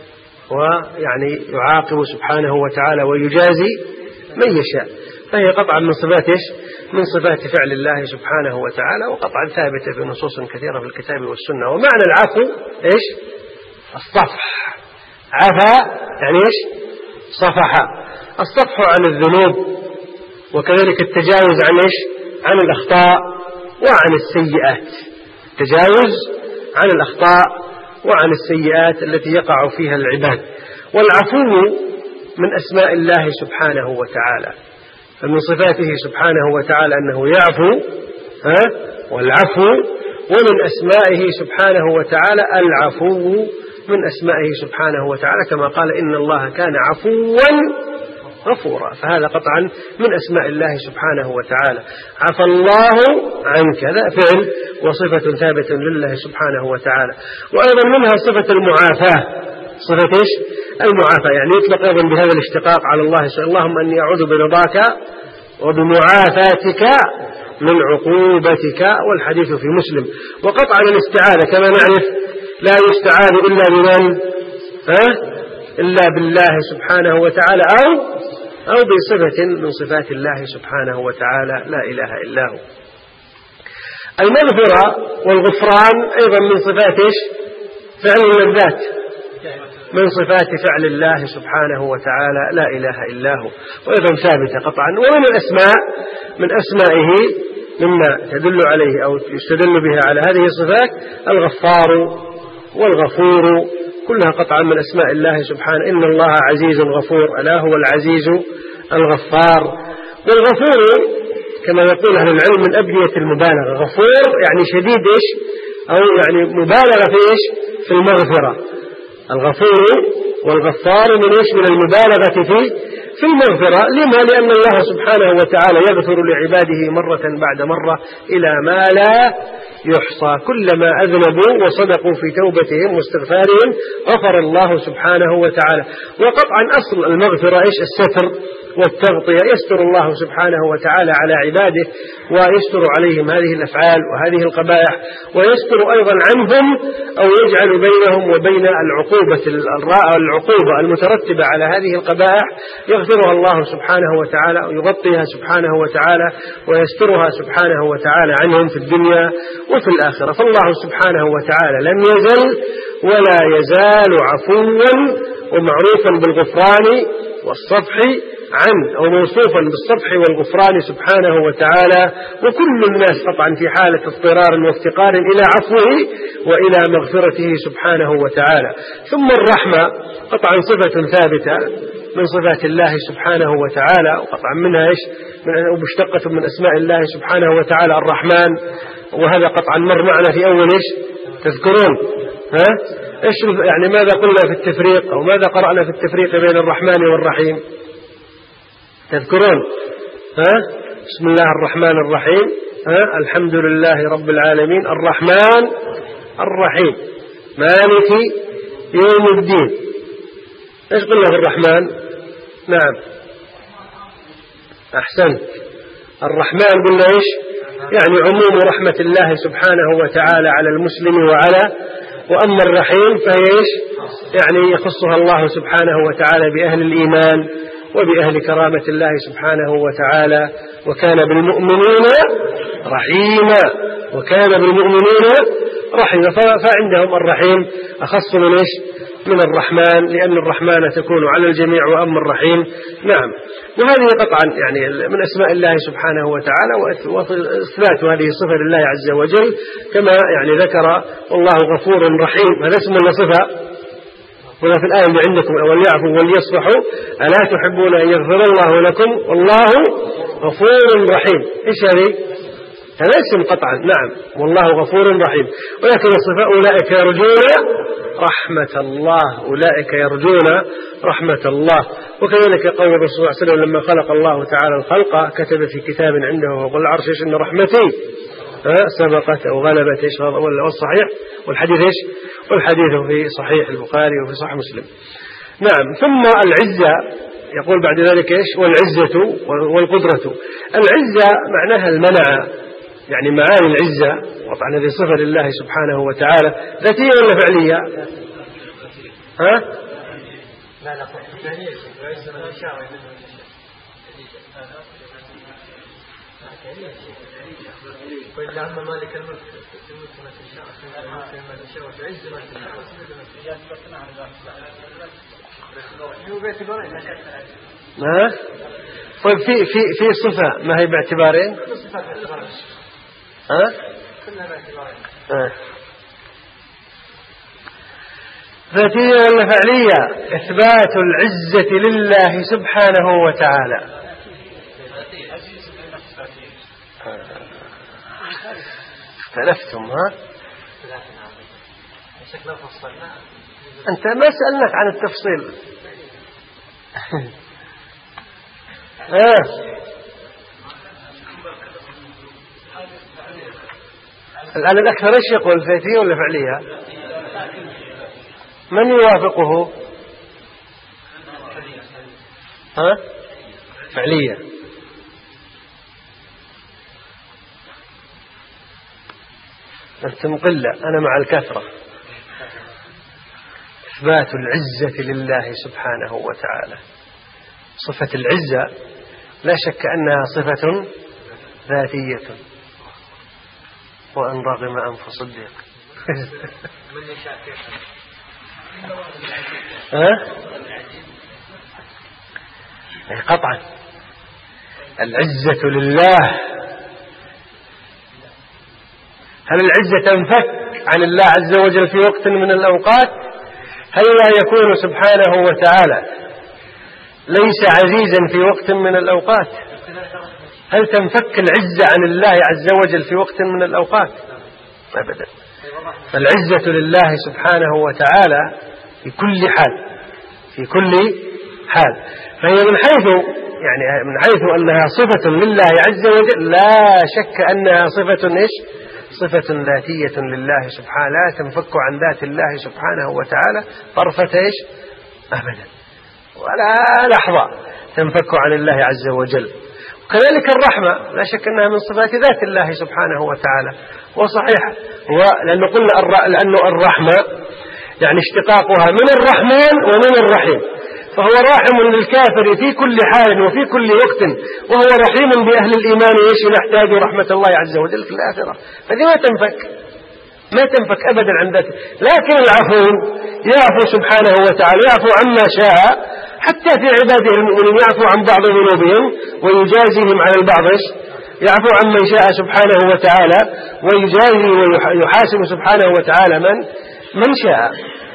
ويعني يعاقب سبحانه وتعالى ويجازي من يشاء، فهي قطعا من صفات إيش؟ من صفات فعل الله سبحانه وتعالى، وقطعا ثابتة في نصوص كثيرة في الكتاب والسنة. ومعنى العفو إيش؟ الصفح. عفا يعني إيش؟ صفح. الصفح عن الذنوب، وكذلك التجاوز عن إيش؟ عن الأخطاء وعن السيئات. تجاوز عن الأخطاء وعن السيئات التي يقع فيها العباد. والعفو من أسماء الله سبحانه وتعالى، فمن صفاته سبحانه وتعالى أنه يعفو، ها؟ والعفو، ومن أسمائه سبحانه وتعالى العفو، من أسمائه سبحانه وتعالى كما قال: إن الله كان عفوا غفورا. فهذا قطعا من أسماء الله سبحانه وتعالى. عفى الله عنك، هذا فعل وصفة ثابتة لله سبحانه وتعالى. وأيضا منها صفة المعافاة. صفة إيش؟ المعافاة، يعني يطلق أيضا بهذا الاشتقاق على الله: اللهم أني أعوذ برضاك وبمعافاتك من عقوبتك. والحديث في مسلم. وقطعا الاستعاذة كما نعرف لا يستعاذ إلا بمن؟ ها؟ إلا بالله سبحانه وتعالى، أو أو بصفة من صفات الله سبحانه وتعالى، لا إله إلا هو. المغفرة والغفران أيضا من صفات إيش؟ فعل اللذات، من صفات فعل الله سبحانه وتعالى، لا إله إلا هو، وأيضا ثابتة قطعا. ومن الأسماء من أسمائه مما تدل عليه أو يستدل بها على هذه الصفات الغفار والغفور، كلها قطعا من أسماء الله سبحانه. إن الله عزيز غفور، ألا هو العزيز الغفار. والغفور كما يقول أهل العلم من أبنية المبالغة، غفور يعني شديد إيش أو يعني مبالغة في إيش في المغفرة. الغفور والغفار من إيش من المبالغة في في المغفرة. لما؟ لأن الله سبحانه وتعالى يغفر لعباده مرة بعد مرة إلى ما لا يحصى. كلما أذنبوا وصدقوا في توبتهم واستغفارهم غفر الله سبحانه وتعالى. وقطعا أصل المغفرة إيش؟ الستر والتغطية. يستر الله سبحانه وتعالى على عباده ويستر عليهم هذه الأفعال وهذه القبائح، ويستر أيضا عنهم أو يجعل بينهم وبين العقوبة العقوبة المترتبة على هذه القبائح يغفرها الله سبحانه وتعالى ويغطيها سبحانه وتعالى ويسترها سبحانه وتعالى عنهم في الدنيا وفي الآخرة. فالله سبحانه وتعالى لم يزل ولا يزال عفوا ومعروفا بالغفران والصفح عن أو موصوفا بالصفح والغفران سبحانه وتعالى. وكل الناس طبعا في حالة اضطرار وافتقار إلى عفوه وإلى مغفرته سبحانه وتعالى. ثم الرحمة قطعا صفة ثابتة من صفات الله سبحانه وتعالى، وقطعا منها إيش ومشتقة من أسماء الله سبحانه وتعالى الرحمن، وهذا قطعا مر معنا في أول إيش تذكرون ها إيش يعني ماذا قلنا في التفريق أو ماذا قرأنا في التفريق بين الرحمن والرحيم؟ تذكرون ها بسم الله الرحمن الرحيم ها الحمد لله رب العالمين الرحمن الرحيم مالك يوم الدين. ايش قلنا في الرحمن؟ نعم احسنت. الرحمن قلنا ايش؟ يعني عموم رحمة الله سبحانه وتعالى على المسلم وعلى وأما الرحيم فهي ايش؟ يعني يخصها الله سبحانه وتعالى بأهل الإيمان وبأهل كرامة الله سبحانه وتعالى. وكان بالمؤمنين رحيما وكان بالمؤمنين رحيما. فعندهم الرحيم أخص من إيش؟ من الرحمن، لأن الرحمن تكون على الجميع وأما الرحيم نعم. وهذه قطعا يعني من أسماء الله سبحانه وتعالى وإثبات هذه الصفة لله عز وجل كما يعني ذكر والله غفور رحيم. هذا اسم ولا صفة؟ هنا في الآية اللي عندكم وليعفوا وليصفحوا ألا تحبون أن يغفر الله لكم والله غفور رحيم. إيش هذه؟ هذا اسم قطعا نعم والله غفور رحيم. ولكن الصفة أولئك يرجون رحمة الله، أولئك يرجون رحمة الله. وكذلك قول الرسول صلى الله عليه وسلم لما خلق الله تعالى الخلق كتب في كتاب عنده وهو العرش إيش إن رحمتي سبقت أو غلبت إيش والصحيح والحديث إيش والحديث في صحيح البخاري وفي صحيح مسلم. نعم. ثم العزة يقول بعد ذلك إيش والعزة والقدرة. العزة معناها المنع، يعني معاني العزة وطبعا هذه صفة لله سبحانه وتعالى ذاتية ولا فعلية؟ ها؟ لا لا ثانية العزة من الشاء وإلا أما مالك الملك الملك ما تشاء ما تشاء وتعز ما تشاء. ها؟ طيب في في في صفة ما هي باعتبارين؟ ها؟ كلها باعتبارين. ها. ذاتية ولا فعلية؟ إثبات العزة لله سبحانه وتعالى. اختلفتم ها؟ أنت ما سألناك عن التفصيل. آه. الآن الأكثر إيش يقول ذاتية ولا فعلية؟ من يوافقه؟ ها؟ فعلية. أنتم قلة أنا مع الكثرة. إثبات العزة لله سبحانه وتعالى. صفة العزة لا شك أنها صفة ذاتية وأن رغم أنف صديق. ها؟ قطعا العزة لله هل العزة تنفك عن الله عز وجل في وقت من الأوقات؟ هل لا يكون سبحانه وتعالى ليس عزيزا في وقت من الأوقات؟ هل تنفك العزة عن الله عز وجل في وقت من الأوقات؟ أبدا. فالعزة لله سبحانه وتعالى في كل حال، في كل حال. فهي من حيث يعني من حيث أنها صفة لله عز وجل لا شك أنها صفة إيش؟ صفة ذاتية لله سبحانه، لا تنفك عن ذات الله سبحانه وتعالى طرفة إيش؟ أبدا، ولا لحظة تنفك عن الله عز وجل. وكذلك الرحمة لا شك أنها من صفات ذات الله سبحانه وتعالى، وصحيح لأنه قلنا لأنه الرحمة يعني اشتقاقها من الرحمن ومن الرحيم، فهو راحم للكافر في كل حال وفي كل وقت، وهو رحيم بأهل الإيمان إيش نحتاج رحمة الله عز وجل في الآخرة. فدي ما تنفك، ما تنفك أبدا عن ذاته. لكن العفو يعفو سبحانه وتعالى، يعفو عما شاء حتى في عباده المؤمنين، يعفو عن بعض ذنوبهم ويجازيهم على البعض، يعفو عن من شاء سبحانه وتعالى ويجازي ويحاسب سبحانه وتعالى من من شاء.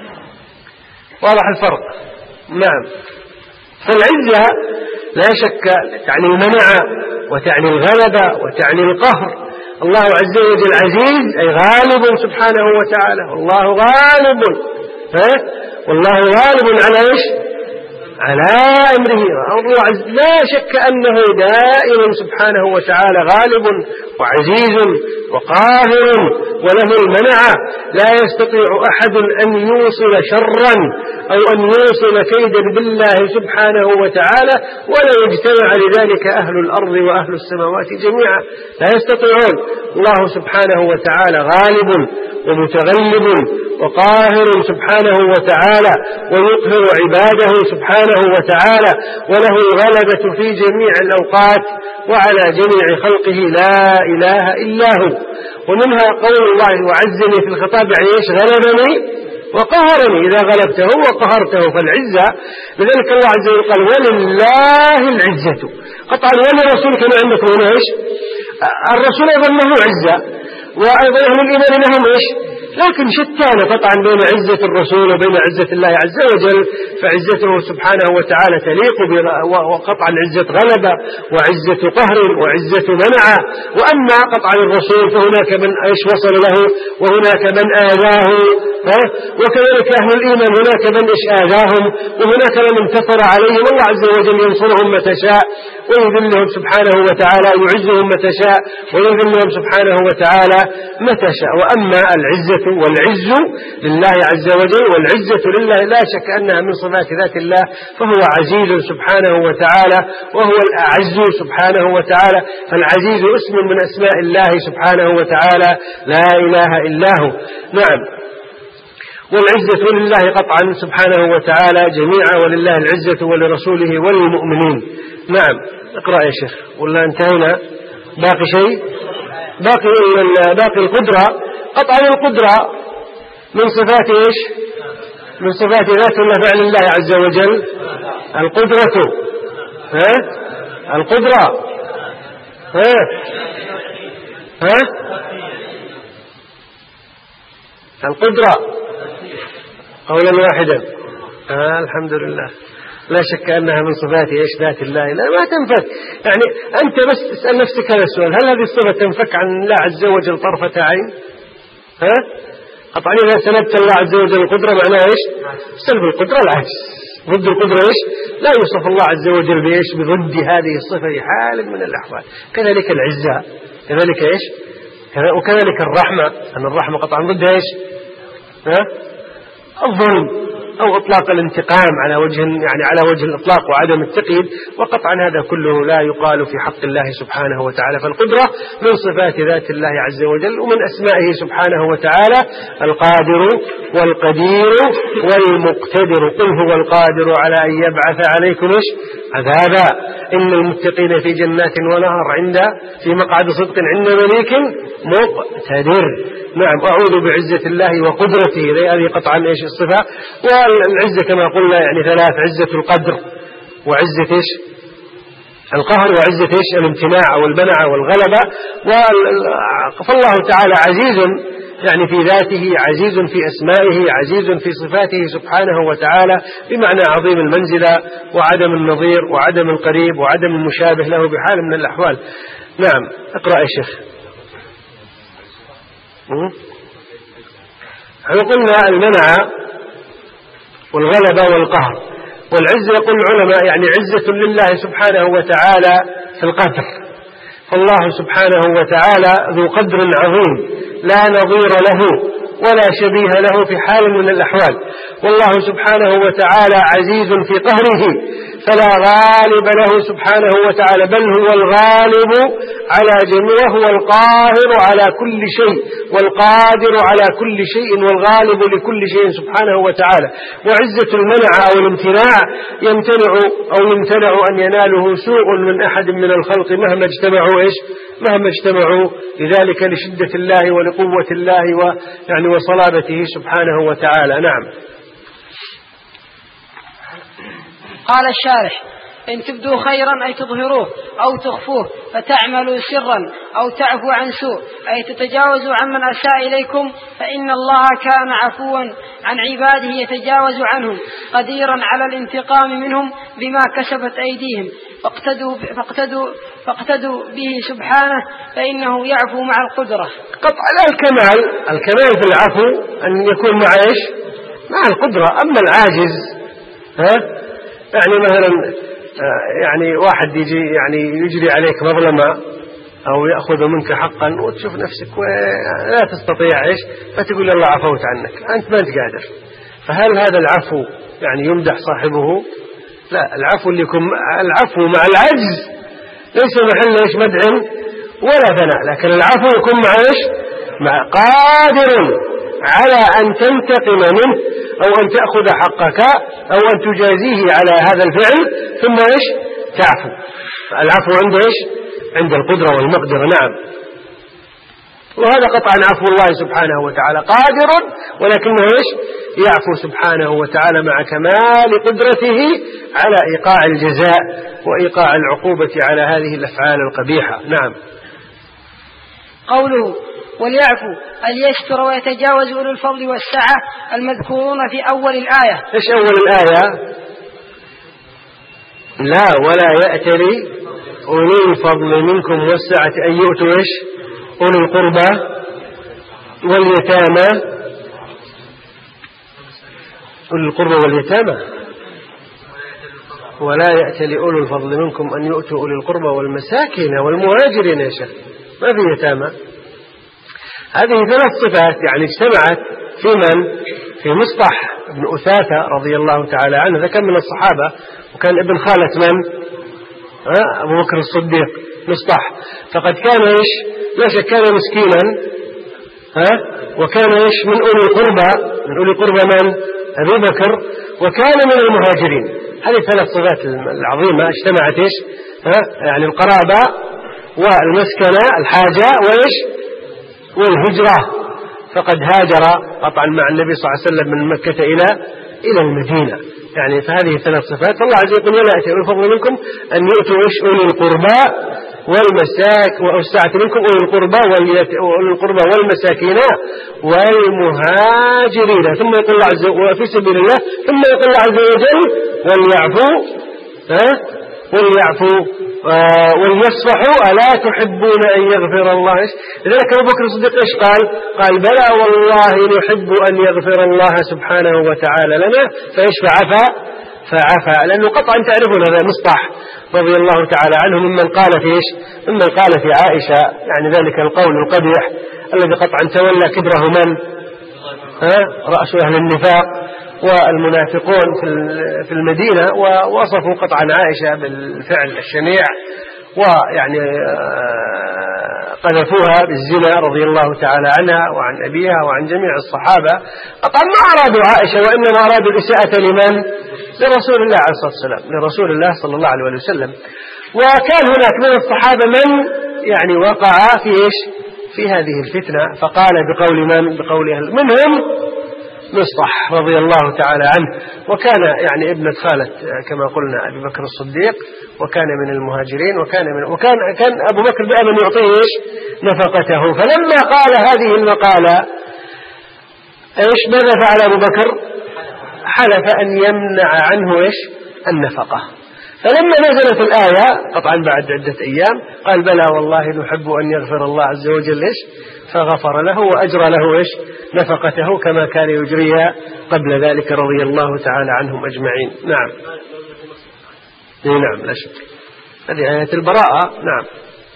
واضح الفرق؟ نعم. فالعزة لا شك تعني المنع وتعني الغلبة وتعني القهر. الله عز وجل عزيز أي غالب سبحانه وتعالى، والله غالب، ها؟ والله غالب على إيش؟ على أمره. الله لا شك أنه دائما سبحانه وتعالى غالب وعزيز وقاهر وله المنع. لا يستطيع أحد أن يوصل شرا أو أن يوصل كيدا بالله سبحانه وتعالى، ولا يجتمع لذلك أهل الأرض وأهل السماوات جميعا، لا يستطيعون. الله سبحانه وتعالى غالب ومتغلب وقاهر سبحانه وتعالى، ويقهر عباده سبحانه وتعالى، وله الغلبة في جميع الأوقات وعلى جميع خلقه، لا إله إلا هو. ومنها قول الله وعزني في الخطاب، يعني إيش؟ غلبني وقهرني، إذا غلبته وقهرته فالعزة. لذلك الله عز وجل قال ولله العزة قطعا، ولرسول كما عندكم هنا إيش؟ الرسول أيضا له عزة، وأيضا أهل الإيمان لهم إيش؟ لكن شتان قطعا بين عزة الرسول وبين عزة الله عز وجل. فعزته سبحانه وتعالى تليق وقطعا عزة غلبة وعزة قهر وعزة منع. وأما قطعا الرسول فهناك من إيش وصل له وهناك من آذاه، وكذلك أهل الإيمان هناك من إيش آذاهم وهناك من انتصر عليهم. الله عز وجل ينصرهم متى شاء ويذلهم سبحانه وتعالى، يعزهم متى شاء ويذلهم سبحانه وتعالى متى شاء. وأما العزة والعز لله عز وجل، والعزة لله لا شك أنها من صفات ذات الله، فهو عزيز سبحانه وتعالى وهو الأعز سبحانه وتعالى. فالعزيز اسم من أسماء الله سبحانه وتعالى، لا إله إلا هو. نعم. والعزة لله قطعا سبحانه وتعالى جميعا، ولله العزة ولرسوله وللمؤمنين. نعم. اقرأ يا شيخ ولا انتهينا؟ باقي شيء؟ باقي باقي القدرة. قطعا القدرة من صفات إيش؟ من صفات ذات الله فعل الله عز وجل. القدرة، ها؟ القدرة، ها؟ ها؟ القدرة قولا واحدا. آه الحمد لله. لا شك أنها من صفات إيش؟ ذات الله. لا ما تنفك. يعني أنت بس تسأل نفسك هذا السؤال، هل هذه الصفة تنفك عن الله عز وجل طرفة عين؟ ها؟ قطعا إذا سندت الله عز وجل القدرة معناها إيش؟ سلب القدرة العكس، ضد القدرة إيش؟ لا يوصف الله عز وجل بإيش؟ بضد هذه الصفة في حال من الأحوال. كذلك العزة، كذلك إيش؟ وكذلك الرحمة، أن الرحمة قطعا ضد إيش؟ ها؟ الظلم أو إطلاق الانتقام على وجه يعني على وجه الإطلاق وعدم التقييد. وقطعا هذا كله لا يقال في حق الله سبحانه وتعالى. فالقدرة من صفات ذات الله عز وجل، ومن أسمائه سبحانه وتعالى القادر والقدير والمقتدر. قل هو القادر على أن يبعث عليكم عذابا إن المتقين في جنات ونهر عند في مقعد صدق عند مليك مقتدر. نعم. أعوذ بعزة الله وقدرته، هذه قطعا إيش الصفة. والعزة كما قلنا يعني ثلاث: عزة القدر وعزة إيش القهر وعزة إيش الامتناع أو المنع والغلبة. فالله تعالى عزيز يعني في ذاته، عزيز في أسمائه، عزيز في صفاته سبحانه وتعالى، بمعنى عظيم المنزلة وعدم النظير وعدم القريب وعدم المشابه له بحال من الأحوال. نعم اقرأ يا شيخ. احنا قلنا المنع والغلبة والقهر والعزة، يقول العلماء يعني عزة لله سبحانه وتعالى في القدر، فالله سبحانه وتعالى ذو قدر عظيم لا نظير له ولا شبيه له في حال من الأحوال. والله سبحانه وتعالى عزيز في قهره فلا غالب له سبحانه وتعالى، بل هو الغالب على جميع، وهو القاهر على كل شيء والقادر على كل شيء والغالب لكل شيء سبحانه وتعالى. وعزة المنع أو الامتناع يمتنع أو يمتنع أن يناله سوء من أحد من الخلق مهما اجتمعوا إيش مهما اجتمعوا لذلك لشدة الله ولقوة الله ويعني وصلابته سبحانه وتعالى. نعم. قال الشارح: إن تبدوا خيرا أي تظهروه أو تخفوه، فتعملوا سرا أو تعفو عن سوء أي تتجاوزوا عمن أساء إليكم، فإن الله كان عفوا عن عباده يتجاوز عنهم قديرا على الانتقام منهم بما كسبت أيديهم، فاقتدوا, فاقتدوا, فاقتدوا به سبحانه فإنه يعفو مع القدرة. قطعا الكمال الكمال في العفو أن يكون مع إيش مع القدرة. أما العاجز ها يعني مثلا يعني واحد يجي يعني يجري عليك مظلمة أو يأخذ منك حقا وتشوف نفسك لا تستطيع إيش فتقول الله عفوت عنك، أنت ما أنت قادر. فهل هذا العفو يعني يمدح صاحبه؟ لا، العفو اللي يكون العفو مع العجز ليس محل إيش مدح ولا ثناء، لكن العفو يكون مع إيش مع قادر على أن تنتقم منه أو أن تأخذ حقك أو أن تجازيه على هذا الفعل ثم إيش تعفو. العفو عنده إيش عند القدرة والمقدرة. نعم. وهذا قطعا عفو الله سبحانه وتعالى قادر، ولكنه إيش يعفو سبحانه وتعالى مع كمال قدرته على إيقاع الجزاء وإيقاع العقوبة على هذه الأفعال القبيحة. نعم. قوله وليعفو أن يستر ويتجاوز أولو الفضل والسعة المذكورون في أول الآية. إيش أول الآية؟ لا ولا يأتل أولي الفضل منكم والسعة أن يؤتوا إيش أولي القربى واليتامى أولي القربى واليتامى ولا يأتل أولي الفضل منكم أن يؤتوا أولي القربى والمساكين والمهاجرين. يا شيخ ما في يتامى. هذه ثلاث صفات يعني اجتمعت في من؟ في مصطح بن أثاثة رضي الله تعالى عنه، ذا كان من الصحابة وكان ابن خالة من؟ أه؟ أبو بكر الصديق مصطح. فقد كان إيش لا شك كان مسكينا ها وكان إيش من أولي القربى من أولي القربى من؟ أبي بكر، وكان من المهاجرين. هذه ثلاث صفات العظيمة اجتمعت إيش ها يعني القرابة والمسكنة الحاجة وإيش والهجرة. فقد هاجر قطعا مع النبي صلى الله عليه وسلم من مكة إلى إلى المدينة. يعني فهذه ثلاث صفات. فالله عز وجل ولا يأتي أولي الفضل منكم أن يؤتوا إيش أولي القربى والمساك والسعة منكم أولي القربى وأولي القربى والمساكين والمهاجرين. ثم يقول الله عز وجل في سبيل الله، ثم يقول الله عز وجل وليعفوا ها وليعفوا آه وليصفحوا ألا تحبون أن يغفر الله. لذلك أبو بكر الصديق إيش قال؟ قال بلى والله نحب أن يغفر الله سبحانه وتعالى لنا، فإيش فعفى فعفى لأنه قطعا تعرفون هذا مصطح رضي الله تعالى عنه ممن قال في إيش ممن قال في عائشة يعني ذلك القول القبيح الذي قطعا تولى كبره من ها رأس أهل النفاق والمنافقون في المدينة، ووصفوا قطعا عائشة بالفعل الشنيع ويعني قذفوها بالزنا رضي الله تعالى عنها وعن أبيها وعن جميع الصحابة. قطعا ما أرادوا عائشة وإنما أرادوا الإساءة لمن؟ لرسول الله عليه الصلاة والسلام لرسول الله صلى الله عليه وسلم. وكان هناك من الصحابة من يعني وقع في إيش في هذه الفتنة، فقال بقول من؟ بقول أهل منهم مصطح رضي الله تعالى عنه، وكان يعني ابنة خالة كما قلنا أبي بكر الصديق، وكان من المهاجرين، وكان من وكان كان أبو بكر بأمن يعطيه نفقته. فلما قال هذه المقالة إيش ماذا فعل أبو بكر؟ حلف أن يمنع عنه إيش النفقة. فلما نزلت الآية طبعا بعد عدة أيام قال بلى والله نحب أن يغفر الله عز وجل إيش فغفر له وأجرى له إيش نفقته كما كان يجريها قبل ذلك رضي الله تعالى عنهم أجمعين. نعم نعم لا شك هذه آية البراءة. نعم.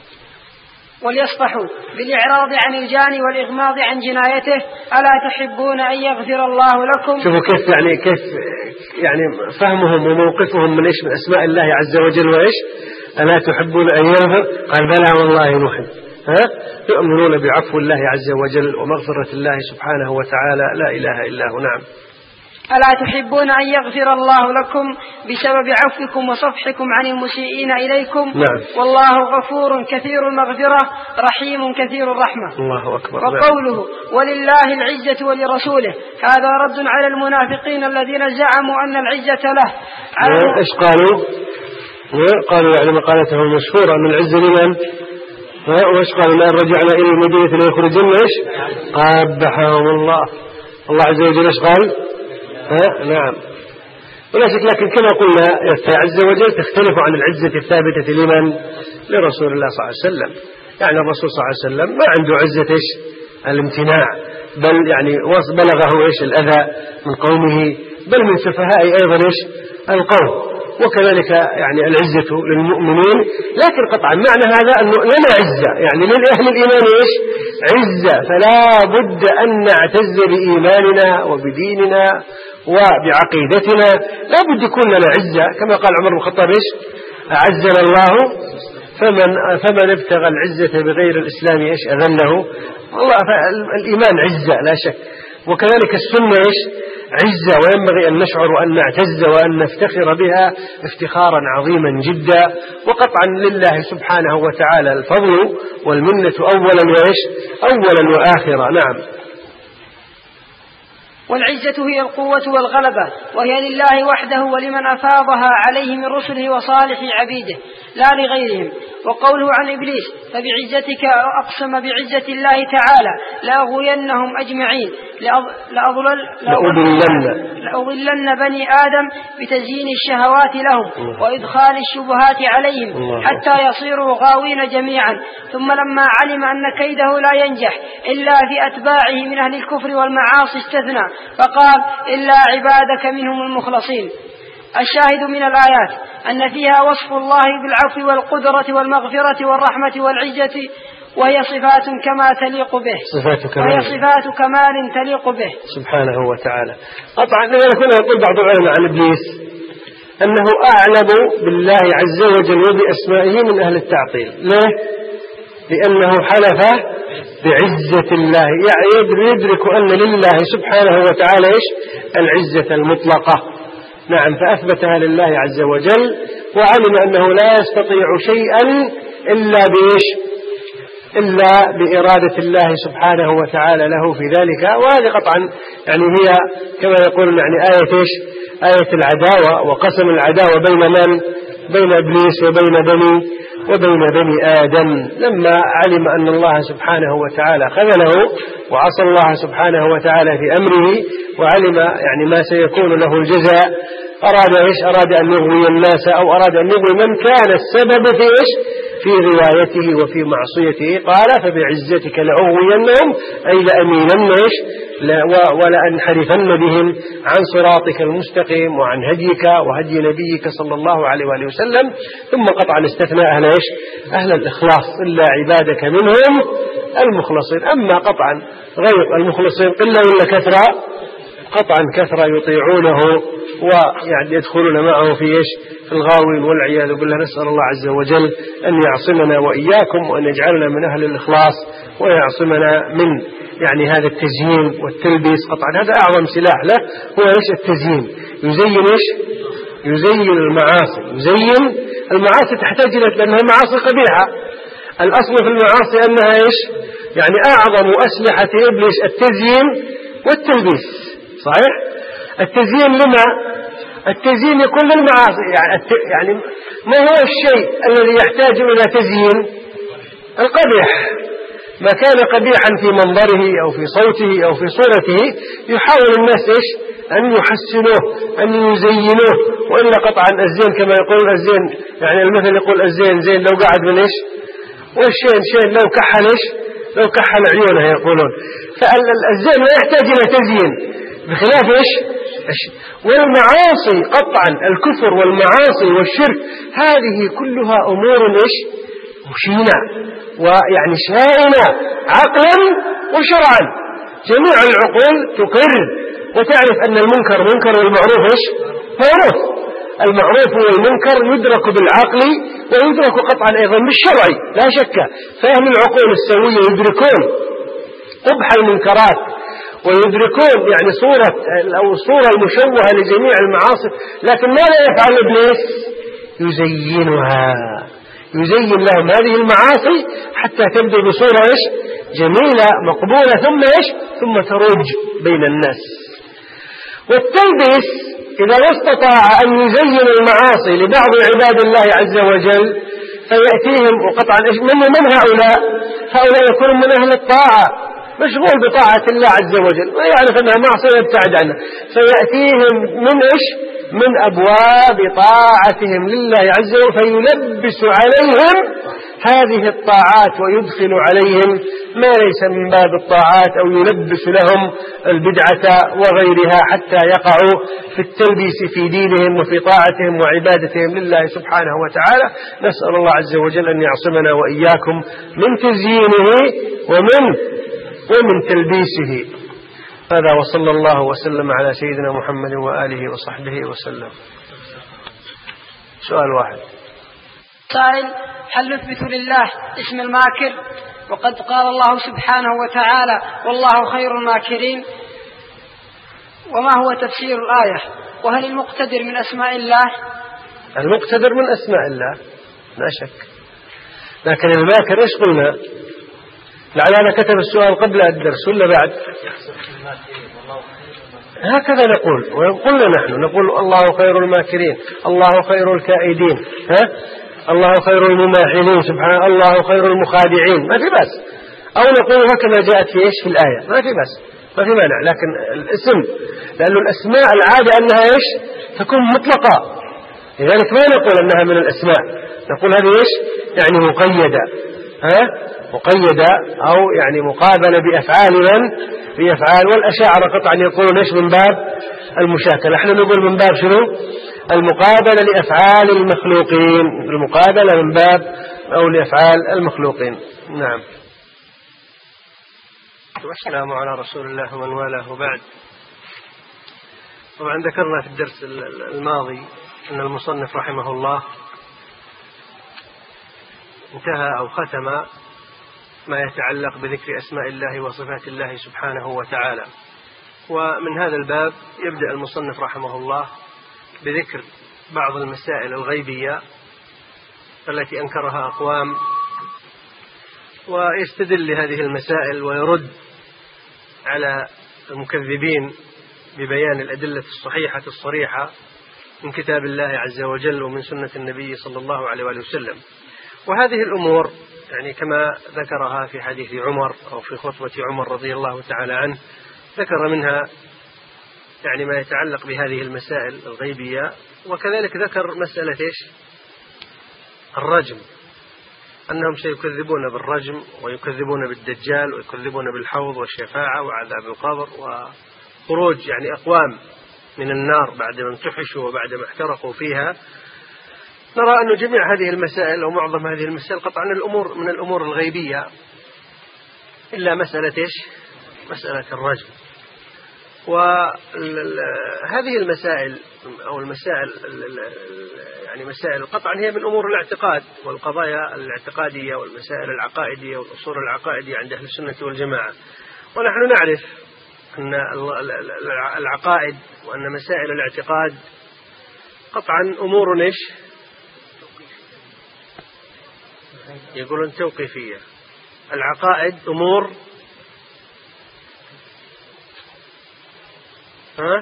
وليصفحوا بالإعراض عن الجاني والإغماض عن جنايته ألا تحبون أن يغفر الله لكم. شوفوا كيف يعني كيف يعني فهمهم وموقفهم من إيش من أسماء الله عز وجل وإيش ألا تحبون أن يغفر قال بلى والله نحب. ها يؤمنون بعفو الله عز وجل ومغفرة الله سبحانه وتعالى لا إله إلا هو. نعم. ألا تحبون أن يغفر الله لكم بسبب عفوكم وصفحكم عن المسيئين إليكم. نعم. والله غفور كثير المغفرة رحيم كثير الرحمة. الله أكبر. وقوله نعم. ولله العزة ولرسوله هذا رد على المنافقين الذين زعموا أن العزة له. إيش قالوا؟ قالوا يعني مقالتهم المشهورة أن العزة لمن؟ وإيش قالوا الآن رجعنا إلى المدينة ليخرجن إيش قابحهم الله. الله عز وجل إيش قال؟ ها نعم. ولا شك لكن كما قلنا عز وجل تختلف عن العزة الثابتة لمن؟ لرسول الله صلى الله عليه وسلم. يعني الرسول صلى الله عليه وسلم ما عنده عزة إيش الامتناع، بل يعني بلغه إيش الأذى من قومه، بل من سفهاء أيضا إيش القوم، وكذلك يعني العزة للمؤمنين. لكن قطعا معنى هذا أنه لنا عزة، يعني للأهل الإيمان إيش عزة، فلا بد أن نعتز بإيماننا وبديننا وبعقيدتنا، لا بد يكون لنا عزة كما قال عمر بن الخطاب إيش أعزنا الله فمن فمن ابتغى العزة بغير الإسلام إيش أذله الله. الإيمان عزة لا شك، وكذلك السنة إيش عزة، وينبغي أن نشعر وأن نعتز وأن نفتخر بها افتخارا عظيما جدا. وقطعا لله سبحانه وتعالى الفضل والمنة أولا وإيش أولا وآخرا. نعم. والعزة هي القوة والغلبة، وهي لله وحده ولمن أفاضها عليه من رسله وصالح عبيده لا لغيرهم. وقوله عن إبليس فبعزتك أقسم بعزة الله تعالى لأغوينهم أجمعين لأضلل لأضلن بني آدم بتزيين الشهوات لهم وإدخال الشبهات عليهم حتى يصيروا غاوين جميعا. ثم لما علم أن كيده لا ينجح إلا في أتباعه من أهل الكفر والمعاصي استثنى فقال إلا عبادك منهم المخلصين. الشاهد من الآيات أن فيها وصف الله بالعفو والقدرة والمغفرة والرحمة والعزة، وهي صفات كما تليق به صفات كمال. وهي صفات كمال تليق به سبحانه وتعالى. طبعا لما كنا نقول بعض العلماء عن إبليس أنه أعلم بالله عز وجل وبأسمائه من أهل التعطيل. ليه؟ لأنه حلف بعزة الله، يعني يدرك أن لله سبحانه وتعالى إيش العزة المطلقة. نعم. فأثبتها لله عز وجل، وعلم أنه لا يستطيع شيئا إلا بإيش إلا بإرادة الله سبحانه وتعالى له في ذلك. وهذه قطعا يعني هي كما يقولون يعني آية إيش آية العداوة وقسم العداوة بين من بين إبليس وبين بني وبين بني آدم. لما علم أن الله سبحانه وتعالى خذله وعصى الله سبحانه وتعالى في أمره، وعلم يعني ما سيكون له الجزاء، أراد إيش أراد أن يغوي الناس، أو أراد أن يغوي من كان السبب في إيش في غوايته وفي معصيته. قال فبعزتك لأغوينهم أي لأمينن إيش ولأنحرفن بهم عن صراطك المستقيم وعن هديك وهدي نبيك صلى الله عليه وآله وسلم. ثم قطعا استثنى أهل إيش أهل الإخلاص إلا عبادك منهم المخلصين. أما قطعا غير المخلصين قلة ولا كثرة؟ قطعا كثرة يطيعونه ويعني يدخلون معه في إيش في الغاوين والعياذ بالله. نسأل الله عز وجل أن يعصمنا وإياكم وأن يجعلنا من أهل الإخلاص ويعصمنا من يعني هذا التزيين والتلبيس. قطعا هذا أعظم سلاح له هو إيش التزيين. يزين إيش يزين المعاصي. يزين المعاصي تحتاج إلى لأنها معاصي قبيحة. الأصل في المعاصي أنها إيش يعني أعظم أسلحة إبليس التزيين والتلبيس. صحيح؟ التزيين لما؟ التزيين يكون للمعاصي، يعني, يعني ما هو الشيء الذي يحتاج إلى تزيين؟ القبيح، ما كان قبيحا في منظره أو في صوته أو في صورته يحاول الناس إيش؟ أن يحسنوه، أن يزينوه. وإلا قطعا الزين كما يقول الزين، يعني المثل يقول الزين زين لو قعد من إيش؟ والشين شين لو كحل إيش؟ لو كحل عيونه يقولون. فالزين لا يحتاج إلى تزيين بخلاف إيش؟ والمعاصي قطعا الكفر والمعاصي والشرك هذه كلها أمور إيش؟ مشينة ويعني شائنة عقلا وشرعا. جميع العقول تقر وتعرف أن المنكر منكر والمعروف إيش؟ معروف. المعروف والمنكر يدرك بالعقل ويدرك قطعا أيضا بالشرع لا شك. فأهل العقول السوية يدركون قبح المنكرات ويدركون يعني صورة أو الصورة المشوهة لجميع المعاصي، لكن ماذا يفعل إبليس؟ يزينها، يزين لهم هذه المعاصي حتى تبدو بصورة إيش؟ جميلة مقبولة، ثم إيش؟ ثم تروج بين الناس. والتلبيس إذا استطاع أن يزين المعاصي لبعض عباد الله عز وجل فيأتيهم وقطعا إيش؟ من من هؤلاء؟ هؤلاء يكون من أهل الطاعة مشغول بطاعة الله عز وجل ويعرف أنها معصية يبتعد عنها، فيأتيهم من إيش؟ من أبواب طاعتهم لله عز وجل فيلبس عليهم هذه الطاعات ويدخل عليهم ما ليس من باب الطاعات أو يلبس لهم البدعة وغيرها حتى يقعوا في التلبيس في دينهم وفي طاعتهم وعبادتهم لله سبحانه وتعالى. نسأل الله عز وجل أن يعصمنا وإياكم من تزيينه ومن ومن تلبيسه. هذا وصلى الله وسلم على سيدنا محمد وآله وصحبه وسلم. سؤال واحد. سائل: هل نثبت لله اسم الماكر وقد قال الله سبحانه وتعالى والله خير الماكرين؟ وما هو تفسير الآية؟ وهل المقتدر من أسماء الله؟ المقتدر من أسماء الله لا شك، لكن الماكر إيش قلنا؟ لعل أنا كتب السؤال قبل الدرس ولا بعد؟ هكذا نقول وقلنا نحن نقول الله خير الماكرين، الله خير الكائدين، ها؟ الله خير المماحلين سبحانه، الله خير المخادعين، ما في بس. أو نقول هكذا جاءت في إيش في الآية، ما في بس، ما في مانع. لكن الاسم لأن الأسماء العادة أنها إيش تكون مطلقة، لذلك ما نقول أنها من الأسماء، نقول هذه إيش يعني مقيدة، ها مقيدة أو يعني مقابلة بأفعال من بأفعال. والأشاعرة قطعا يقولون إيش من باب المشاكلة، نحن نقول من باب شنو؟ المقابلة لأفعال المخلوقين، المقابلة من باب أو لأفعال المخلوقين. نعم. والسلام على رسول الله ومن والاه وبعد. طبعا ذكرنا في الدرس الماضي أن المصنف رحمه الله انتهى أو ختم ما يتعلق بذكر أسماء الله وصفات الله سبحانه وتعالى. ومن هذا الباب يبدأ المصنف رحمه الله بذكر بعض المسائل الغيبية التي أنكرها أقوام، ويستدل لهذه المسائل ويرد على المكذبين ببيان الأدلة الصحيحة الصريحة من كتاب الله عز وجل ومن سنة النبي صلى الله عليه وآله وسلم. وهذه الأمور يعني كما ذكرها في حديث عمر أو في خطبة عمر رضي الله تعالى عنه، ذكر منها يعني ما يتعلق بهذه المسائل الغيبية. وكذلك ذكر مسألة إيش الرجم، أنهم سيكذبون بالرجم ويكذبون بالدجال ويكذبون بالحوض والشفاعة وعذاب القبر وخروج يعني أقوام من النار بعد ما انتحشوا وبعد ما احترقوا فيها. نرى أن جميع هذه المسائل أو معظم هذه المسائل قطعا الأمور من الأمور الغيبية إلا مسألة إيش مسألة الرجم. وهذه المسائل أو المسائل يعني مسائل قطعا هي من أمور الاعتقاد والقضايا الاعتقادية والمسائل العقائدية والأصول العقائدية عند أهل السنة والجماعة. ونحن نعرف أن العقائد وأن مسائل الاعتقاد قطعا أمور إيش يقولون توقيفية. العقائد أمور ها؟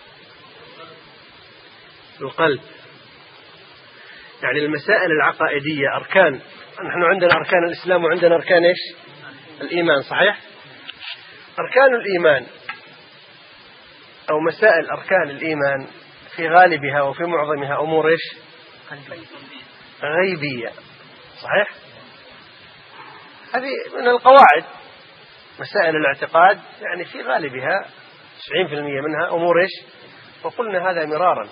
القلب. يعني المسائل العقائدية أركان، نحن عندنا أركان الإسلام وعندنا أركان إيش؟ الإيمان، صحيح؟ أركان الإيمان أو مسائل أركان الإيمان في غالبها وفي معظمها أمور إيش؟ غيبية، صحيح؟ هذه من القواعد. مسائل الاعتقاد يعني في غالبها تسعين بالمئة منها أمور إيش؟ وقلنا هذا مرارا.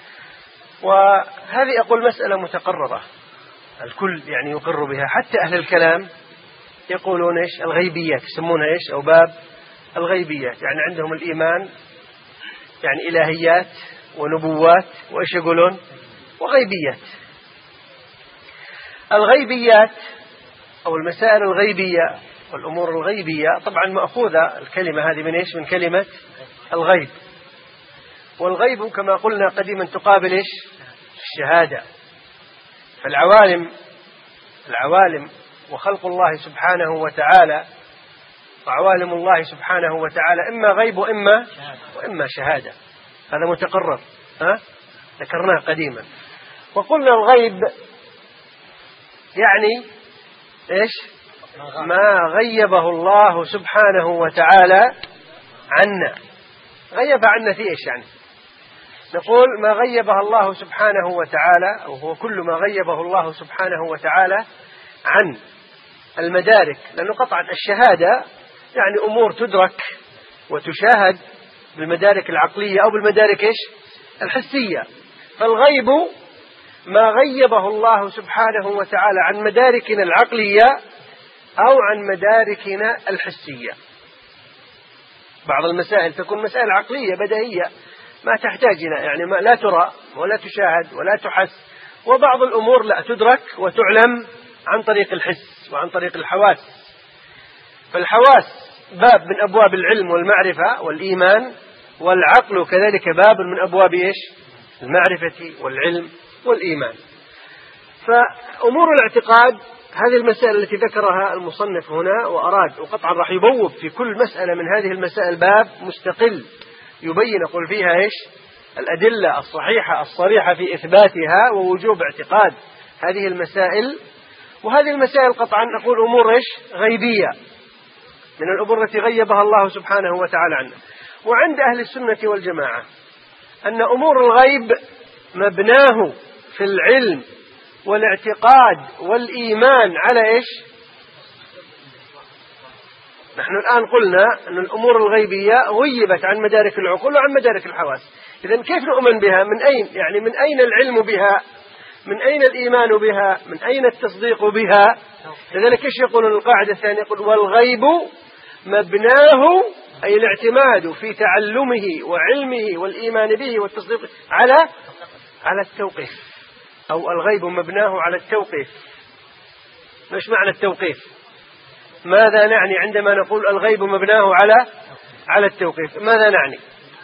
وهذه أقول مسألة متقررة الكل يعني يقر بها، حتى أهل الكلام يقولون إيش؟ الغيبيات، يسمونها إيش؟ أو باب الغيبيات. يعني عندهم الإيمان يعني إلهيات ونبوات وإيش يقولون؟ وغيبيات. الغيبيات أو المسائل الغيبية والأمور الغيبية طبعا مأخوذة الكلمة هذه من إيش؟ من كلمة الغيب. والغيب كما قلنا قديما تقابل إيش؟ الشهادة. فالعوالم العوالم وخلق الله سبحانه وتعالى وعوالم الله سبحانه وتعالى إما غيب وإما وإما شهادة. هذا متقرر، ها؟ ذكرناه قديما. وقلنا الغيب يعني إيش؟ ما غيبه الله سبحانه وتعالى عنا. غيب عنا في إيش يعني؟ نقول ما غيبها الله سبحانه وتعالى، أو هو كل ما غيبه الله سبحانه وتعالى عن المدارك، لأنه قطعا الشهادة يعني أمور تدرك وتشاهد بالمدارك العقلية أو بالمدارك إيش؟ الحسية. فالغيب ما غيبه الله سبحانه وتعالى عن مداركنا العقلية أو عن مداركنا الحسية. بعض المسائل تكون مسائل عقلية بديهية ما تحتاج إلى يعني ما لا ترى ولا تشاهد ولا تحس، وبعض الأمور لا تدرك وتعلم عن طريق الحس وعن طريق الحواس. فالحواس باب من أبواب العلم والمعرفة والإيمان، والعقل كذلك باب من أبواب إيش؟ المعرفة والعلم والإيمان. فأمور الاعتقاد هذه المسائل التي ذكرها المصنف هنا وأراد، وقطعا راح يبوب في كل مسألة من هذه المسائل باب مستقل يبين يقول فيها إيش؟ الأدلة الصحيحة الصريحة في إثباتها ووجوب اعتقاد هذه المسائل. وهذه المسائل قطعا نقول أمور إيش؟ غيبية، من الأمور التي غيبها الله سبحانه وتعالى عنها. وعند أهل السنة والجماعة أن أمور الغيب مبناه في العلم والاعتقاد والإيمان على إيش؟ نحن الآن قلنا أن الأمور الغيبية غيبت عن مدارك العقول وعن مدارك الحواس. إذن كيف نؤمن بها؟ من أين؟ يعني من أين العلم بها؟ من أين الإيمان بها؟ من أين التصديق بها؟ لذلك إيش يقول القاعدة الثانية؟ يقول والغيب مبناه أي الاعتماد في تعلمه وعلمه والإيمان به والتصديق على على التوقيف، أو الغيب مبناه على التوقيف. مش معنى التوقيف؟ ماذا نعني عندما نقول الغيب مبناه على على التوقيف؟ ماذا نعني؟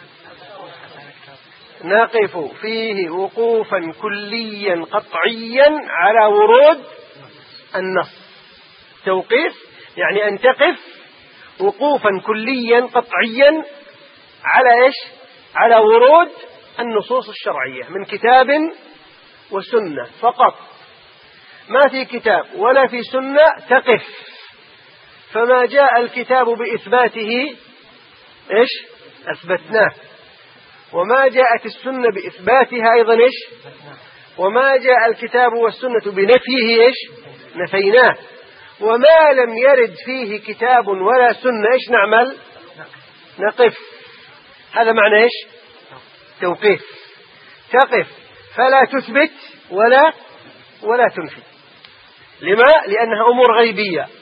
نقف فيه وقوفا كليا قطعيا على ورود النص. توقيف يعني أن تقف وقوفا كليا قطعيا على إيش؟ على ورود النصوص الشرعية من كتاب وسنة فقط، ما في كتاب ولا في سنة تقف. فما جاء الكتاب بإثباته إيش؟ أثبتناه، وما جاءت السنة بإثباتها أيضا إيش؟ وما جاء الكتاب والسنة بنفيه إيش؟ نفيناه. وما لم يرد فيه كتاب ولا سنة إيش نعمل؟ نقف. هذا معنى إيش؟ توقيف. تقف فلا تثبت ولا ولا تنفي. لما؟ لأنها أمور غيبية